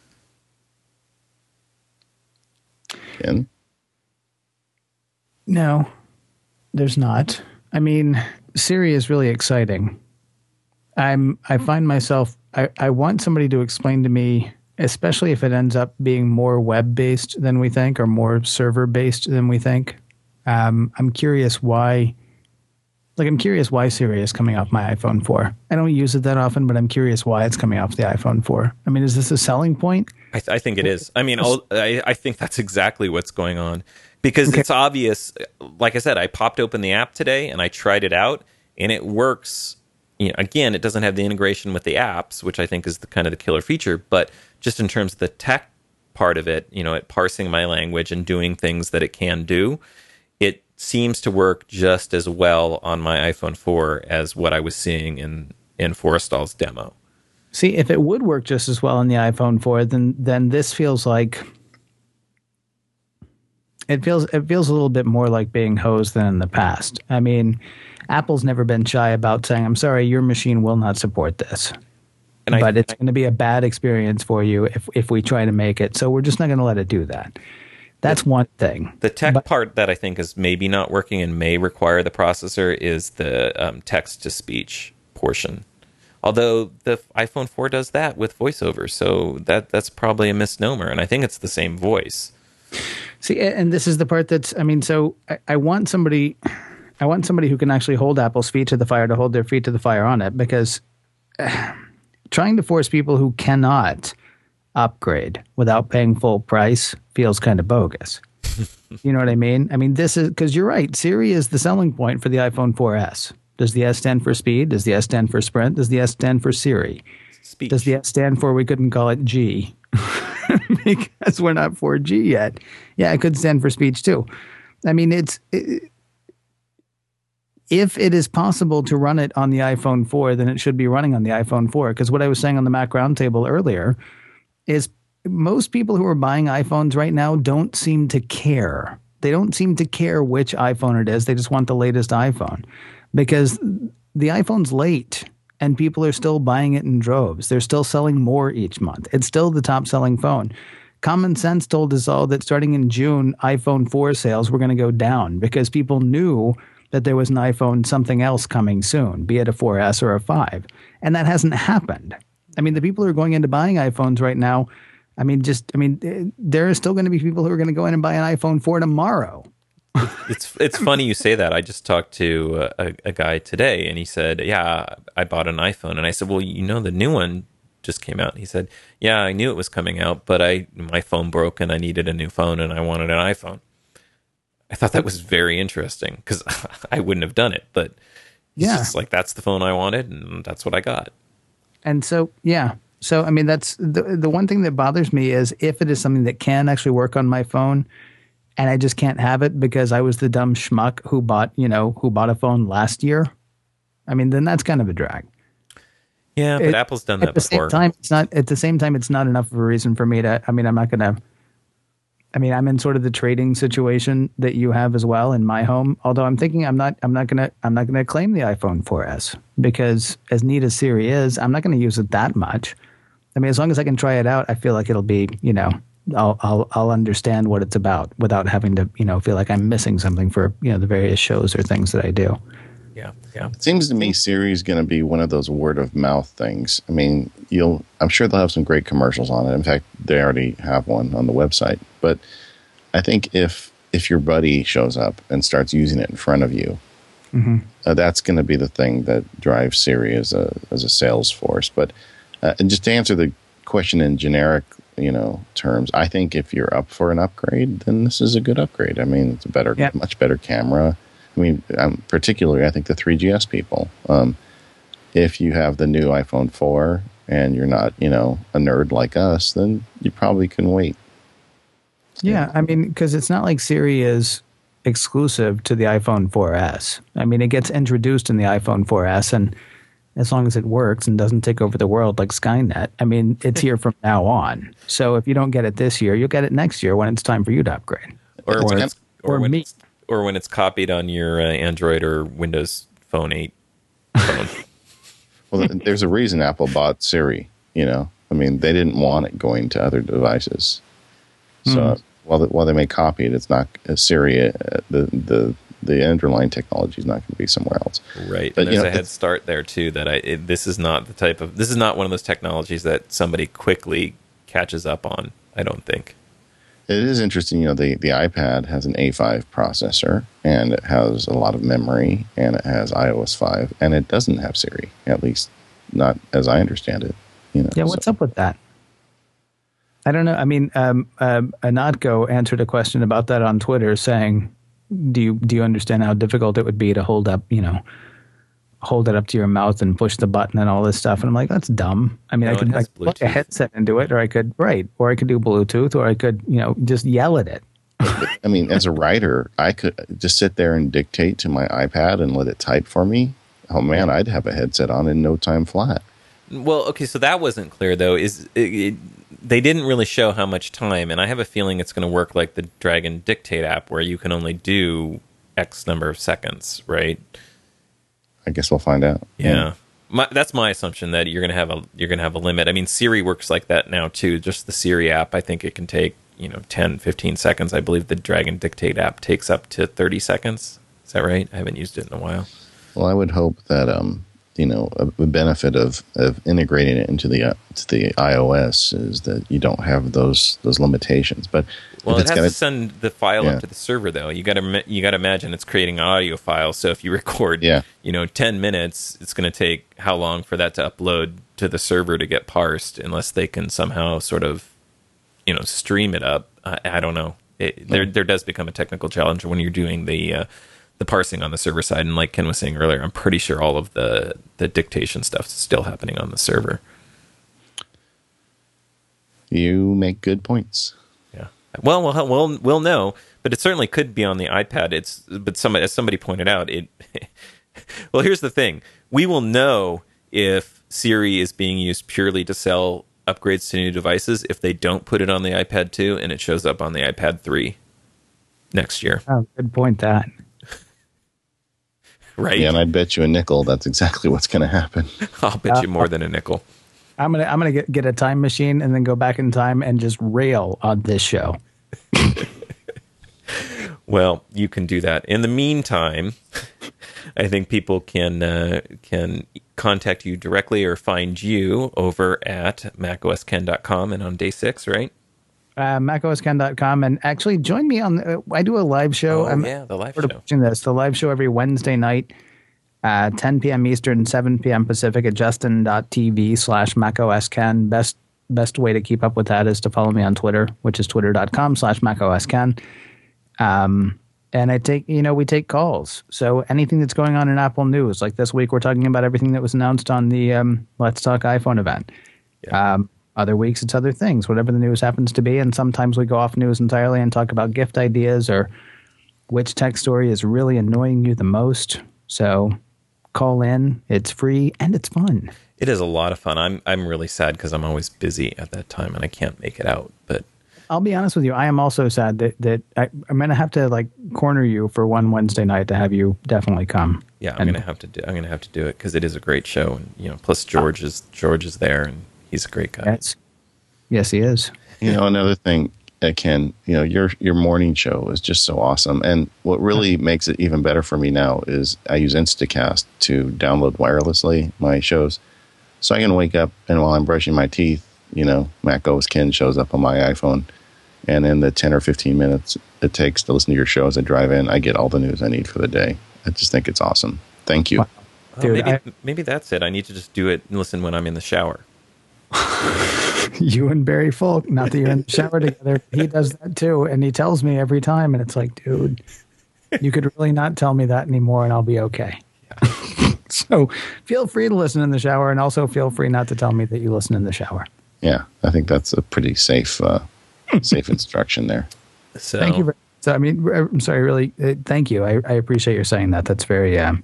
Ken? No, there's not. I mean, Siri is really exciting. I'm. I find myself. I, I want somebody to explain to me, especially if it ends up being more web-based than we think or more server-based than we think. Um, I'm curious why. Like, I'm curious why Siri is coming off my iPhone four. I don't use it that often, but I'm curious why it's coming off the iPhone four. I mean, is this a selling point? I, th- I think it is. I mean, I'll, I, I think that's exactly what's going on, because okay. It's obvious. Like I said, I popped open the app today and I tried it out, and it works. You know, again, it doesn't have the integration with the apps, which I think is the kind of the killer feature. But just in terms of the tech part of it, you know, it parsing my language and doing things that it can do, it seems to work just as well on my iPhone four as what I was seeing in in Forrestal's demo. See, if it would work just as well on the iPhone four, then then this feels like it feels it feels a little bit more like being hosed than in the past. I mean, Apple's never been shy about saying, "I'm sorry, your machine will not support this." And but I, it's going to be a bad experience for you if if we try to make it. So we're just not going to let it do that. That's the, one thing. The tech but, part that I think is maybe not working and may require the processor is the um, text-to-speech portion. Although the iPhone four does that with VoiceOver, so that that's probably a misnomer, and I think it's the same voice. See, and this is the part that's, I mean, so I, I want somebody, I want somebody who can actually hold Apple's feet to the fire to hold their feet to the fire on it, because uh, trying to force people who cannot upgrade without paying full price feels kind of bogus. You know what I mean? I mean, this is, because you're right, Siri is the selling point for the iPhone four S. Does the S stand for speed? Does the S stand for sprint? Does the S stand for Siri? Speech. Does the S stand for, we couldn't call it G because we're not four G yet. Yeah, it could stand for speech too. I mean, it's it, if it is possible to run it on the iPhone four, then it should be running on the iPhone four. Because what I was saying on the Mac Roundtable earlier is most people who are buying iPhones right now don't seem to care. They don't seem to care which iPhone it is. They just want the latest iPhone because the iPhone's late. And people are still buying it in droves. They're still selling more each month. It's still the top selling phone. Common sense told us all that starting in June, iPhone four sales were going to go down because people knew that there was an iPhone something else coming soon, be it a four S or a five. And that hasn't happened. I mean, the people who are going into buying iPhones right now, I mean, just, I mean, there are still going to be people who are going to go in and buy an iPhone four tomorrow. It's it's funny you say that. I just talked to a, a guy today, and he said, "Yeah, I bought an iPhone." And I said, "Well, you know, the new one just came out." He said, "Yeah, I knew it was coming out, but I my phone broke, and I needed a new phone, and I wanted an iPhone." I thought that was very interesting because I wouldn't have done it, but he's yeah, just like, that's the phone I wanted, and that's what I got. And so, yeah, so I mean, that's the the one thing that bothers me is if it is something that can actually work on my phone. And I just can't have it because I was the dumb schmuck who bought, you know, who bought a phone last year. I mean, then that's kind of a drag. Yeah, but it, Apple's done that at the before. Same time, it's not, at the same time, it's not enough of a reason for me to, I mean, I'm not going to, I mean, I'm in sort of the trading situation that you have as well in my home. Although I'm thinking I'm not, I'm not going to, I'm not going to claim the iPhone four S because as neat as Siri is, I'm not going to use it that much. I mean, as long as I can try it out, I feel like it'll be, you know, I'll, I'll I'll understand what it's about without having to, you know, feel like I'm missing something for, you know, the various shows or things that I do. Yeah, yeah. It seems to me Siri is going to be one of those word of mouth things. I mean, you'll I'm sure they'll have some great commercials on it. In fact, they already have one on the website. But I think if if your buddy shows up and starts using it in front of you, mm-hmm. uh, that's going to be the thing that drives Siri as a as a sales force. But uh, and just to answer the question in generic, you know, terms, I think if you're up for an upgrade, then this is a good upgrade. I mean, it's a better, yeah. much better camera. I mean, um, particularly, I think the three G S people. Um, if you have the new iPhone four and you're not, you know, a nerd like us, then you probably can wait. Yeah, yeah. I mean, because it's not like Siri is exclusive to the iPhone four S. I mean, it gets introduced in the iPhone four S, and as long as it works and doesn't take over the world like Skynet, I mean, it's here from now on. So if you don't get it this year, you'll get it next year when it's time for you to upgrade. Or, or, when, it's, or, or when, me. it's, or when it's copied on your uh, Android or Windows Phone eight phone. Well, there's a reason Apple bought Siri, you know. I mean, they didn't want it going to other devices. So mm. while, the, while they may copy it, it's not uh, Siri, uh, the, the the underlying technology is not going to be somewhere else. Right. But, and there's you know, a head start there too that I it, this is not the type of this is not one of those technologies that somebody quickly catches up on, I don't think. It is interesting, you know, the, the iPad has an A five processor and it has a lot of memory and it has i O S five and it doesn't have Siri, at least not as I understand it. You know, yeah, what's so. up with that? I don't know. I mean, um, um, Anatko answered a question about that on Twitter saying, Do you do you understand how difficult it would be to hold up, you know, hold it up to your mouth and push the button and all this stuff? And I'm like, that's dumb. I mean, no, I could, I could plug a headset into it, or I could right, or I could do Bluetooth, or I could, you know, just yell at it. I mean, as a writer, I could just sit there and dictate to my iPad and let it type for me. Oh man, I'd have a headset on in no time flat. Well, okay, so that wasn't clear though. Is it, it, they didn't really show how much time, and I have a feeling it's going to work like the Dragon Dictate app, where you can only do X number of seconds, right? I guess we'll find out. Yeah, yeah. My, that's my assumption that you're going to have a you're going to have a limit. I mean, Siri works like that now too. Just the Siri app, I think it can take you know ten, fifteen seconds. I believe the Dragon Dictate app takes up to thirty seconds. Is that right? I haven't used it in a while. Well, I would hope that um, you know, a, a benefit of, of integrating it into the uh, to the iOS is that you don't have those those limitations. But well, if it it's has gotta, to send the file yeah. up to the server, though. You got to you got to imagine it's creating an audio file. So if you record, Yeah. you know, ten minutes, it's going to take how long for that to upload to the server to get parsed, unless they can somehow sort of, you know, stream it up. I, I don't know. It, there there does become a technical challenge when you're doing the uh, the parsing on the server side. And like Ken was saying earlier, I'm pretty sure all of the the dictation stuff is still happening on the server. You make good points. Yeah. Well, we'll we'll we'll know, but it certainly could be on the iPad. It's but somebody as somebody pointed out, it. Well, here's the thing: we will know if Siri is being used purely to sell upgrades to new devices if they don't put it on the iPad two and it shows up on the iPad three next year. Oh, good point. That. Right. Yeah, and I bet you a nickel that's exactly what's going to happen. I'll bet you more than a nickel. I'm gonna I'm gonna get get a time machine and then go back in time and just rail on this show. Well, you can do that. In the meantime, I think people can uh, can contact you directly or find you over at mac o s ken dot com and on day six, right? Uh, mac o s ken dot com, and actually join me on. Uh, I do a live show. Oh, I'm yeah, the live sort of show. pushing this. The live show every Wednesday night, uh, ten p.m. Eastern, seven p.m. Pacific at justin.tv slash macosken. Best best way to keep up with that is to follow me on Twitter, which is twitter.com slash macosken. Um, and I take, you know, we take calls. So anything that's going on in Apple News, like this week, we're talking about everything that was announced on the um, Let's Talk iPhone event. Yeah. Um, other weeks, it's other things, whatever the news happens to be. And sometimes we go off news entirely and talk about gift ideas or which tech story is really annoying you the most. So call in. It's free and it's fun. It is a lot of fun. I'm I'm really sad because I'm always busy at that time and I can't make it out. But I'll be honest with you. I am also sad that, that I, I'm going to have to like corner you for one Wednesday night to have you definitely come. yeah, I'm And- gonna have to do. I'm gonna have to do it because it is a great show, and you know, plus George is George is there, and he's a great guy. Yes. Yes, he is. You know, another thing, uh, Ken, you know, your your morning show is just so awesome. And what really makes it even better for me now is I use Instacast to download wirelessly my shows. So I can wake up and while I'm brushing my teeth, you know, Mac O S Ken shows up on my iPhone. And in the ten or fifteen minutes it takes to listen to your show as I drive in, I get all the news I need for the day. I just think it's awesome. Thank you. Wow. Oh, Dude, maybe I- maybe that's it. I need to just do it and listen when I'm in the shower. You and Barry Folk, not that you're in the shower together. He does that too. And he tells me every time. And it's like, dude, you could really not tell me that anymore and I'll be okay. So feel free to listen in the shower. And also feel free not to tell me that you listen in the shower. Yeah, I think that's a pretty safe uh, safe instruction there. So Thank you. very- So, I mean, I'm sorry, really. Uh, thank you. I, I appreciate your saying that. That's very, um,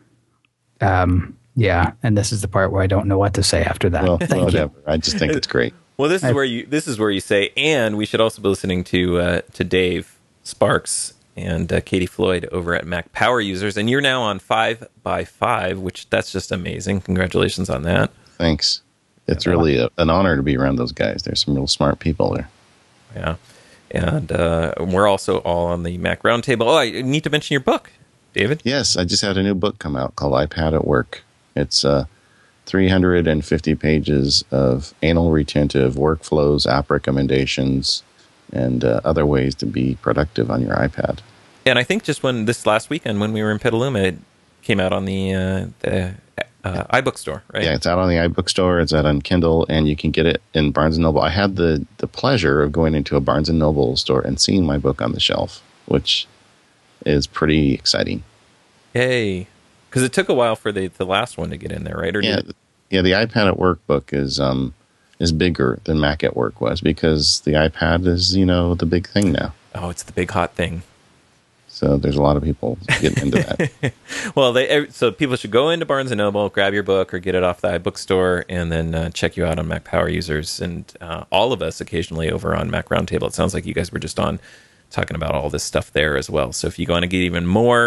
um, yeah. And this is the part where I don't know what to say after that. Well, Thank you. whatever. I just think it's great. Well, this is I- where you this is where you say, and we should also be listening to uh, to Dave Sparks and uh, Katie Floyd over at Mac Power Users, and you're now on five by five, which that's just amazing. Congratulations on that. Thanks. It's really a, an honor to be around those guys. There's some real smart people there. Yeah, and uh, we're also all on the Mac Roundtable. Oh, I need to mention your book, David. Yes, I just had a new book come out called iPad at Work. It's uh, three hundred fifty pages of anal retentive workflows, app recommendations, and uh, other ways to be productive on your iPad. And I think just when this last weekend when we were in Petaluma, it came out on the uh, the uh, iBook store, right? Yeah, it's out on the iBook store. It's out on Kindle, and you can get it in Barnes and Noble. I had the, the pleasure of going into a Barnes and Noble store and seeing my book on the shelf, which is pretty exciting. Yay! Because it took a while for the, the last one to get in there, right? Or Yeah, did it? yeah. The iPad at Work book is um is bigger than Mac at Work was because the iPad is, you know, the big thing now. Oh, it's the big hot thing. So there's a lot of people getting into that. Well, they so people should go into Barnes and Noble, grab your book, or get it off the iBook store, and then uh, check you out on Mac Power Users, and uh, all of us occasionally over on Mac Roundtable. It sounds like you guys were just on talking about all this stuff there as well. So if you want to get even more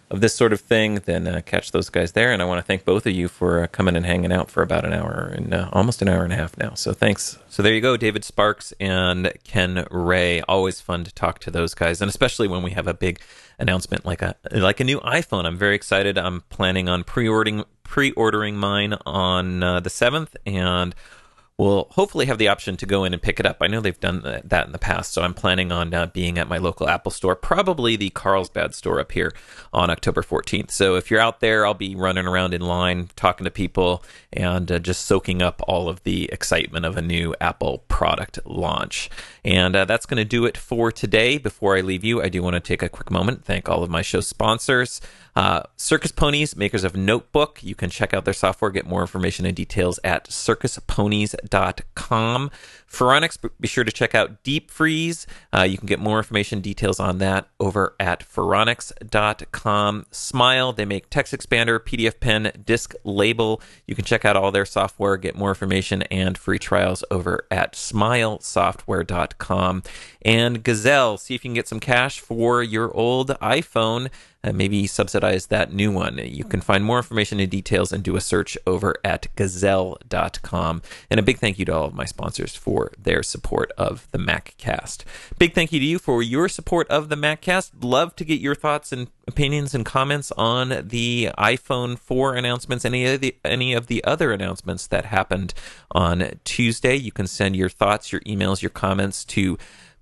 of this sort of thing, then uh, catch those guys there. And I want to thank both of you for uh, coming and hanging out for about an hour and uh, almost an hour and a half now. So thanks. So there you go, David Sparks and Ken Ray. Always fun to talk to those guys, and especially when we have a big announcement like a like a new iPhone. I'm very excited. I'm planning on pre-ordering pre-ordering mine on uh, the seventh, and we'll hopefully have the option to go in and pick it up. I know they've done that in the past, so I'm planning on uh, being at my local Apple store, probably the Carlsbad store up here, on October fourteenth. So if you're out there, I'll be running around in line, talking to people, and uh, just soaking up all of the excitement of a new Apple product launch. And uh, that's going to do it for today. Before I leave you, I do want to take a quick moment, thank all of my show sponsors. Uh, Circus Ponies, makers of Notebook. You can check out their software, get more information and details at circus ponies dot com. Phoronix, be sure to check out Deep Freeze. Uh, you can get more information, details on that over at phoronix dot com. Smile, they make text expander, P D F pen, disc label. You can check out all their software, get more information and free trials over at smile software dot com. And Gazelle, see if you can get some cash for your old iPhone. Uh, maybe subsidize that new one. You can find more information and details and do a search over at gazelle dot com. And a big thank you to all of my sponsors for their support of the MacCast. Big thank you to you for your support of the MacCast. Love to get your thoughts and opinions and comments on the iPhone four announcements, any of the any of the other announcements that happened on Tuesday. You can send your thoughts, your emails, your comments to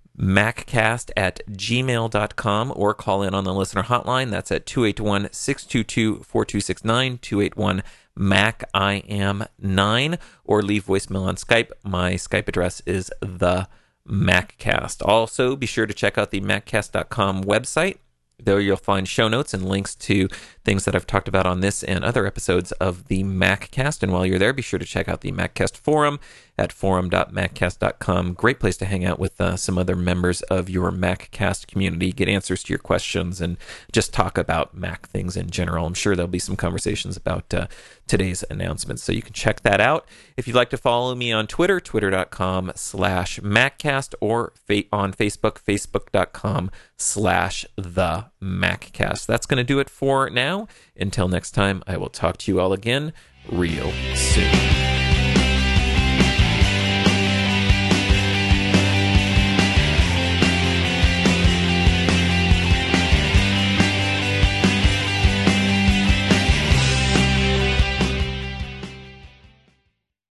maccast at gmail dot com or call in on the listener hotline. That's at two eight one, six two two, four two six nine, two eight one, Mac I am nine, or leave voicemail on Skype. My Skype address is the MacCast. Also, be sure to check out the maccast dot com website. There you'll find show notes and links to things that I've talked about on this and other episodes of the MacCast. And while you're there, be sure to check out the MacCast forum at forum dot maccast dot com. Great place to hang out with uh, some other members of your MacCast community, get answers to your questions, and just talk about Mac things in general. I'm sure there'll be some conversations about uh, today's announcements, so you can check that out. If you'd like to follow me on Twitter, twitter dot com slash MacCast, or fa- on Facebook, facebook dot com slash the MacCast. That's going to do it for now. Until next time, I will talk to you all again real soon.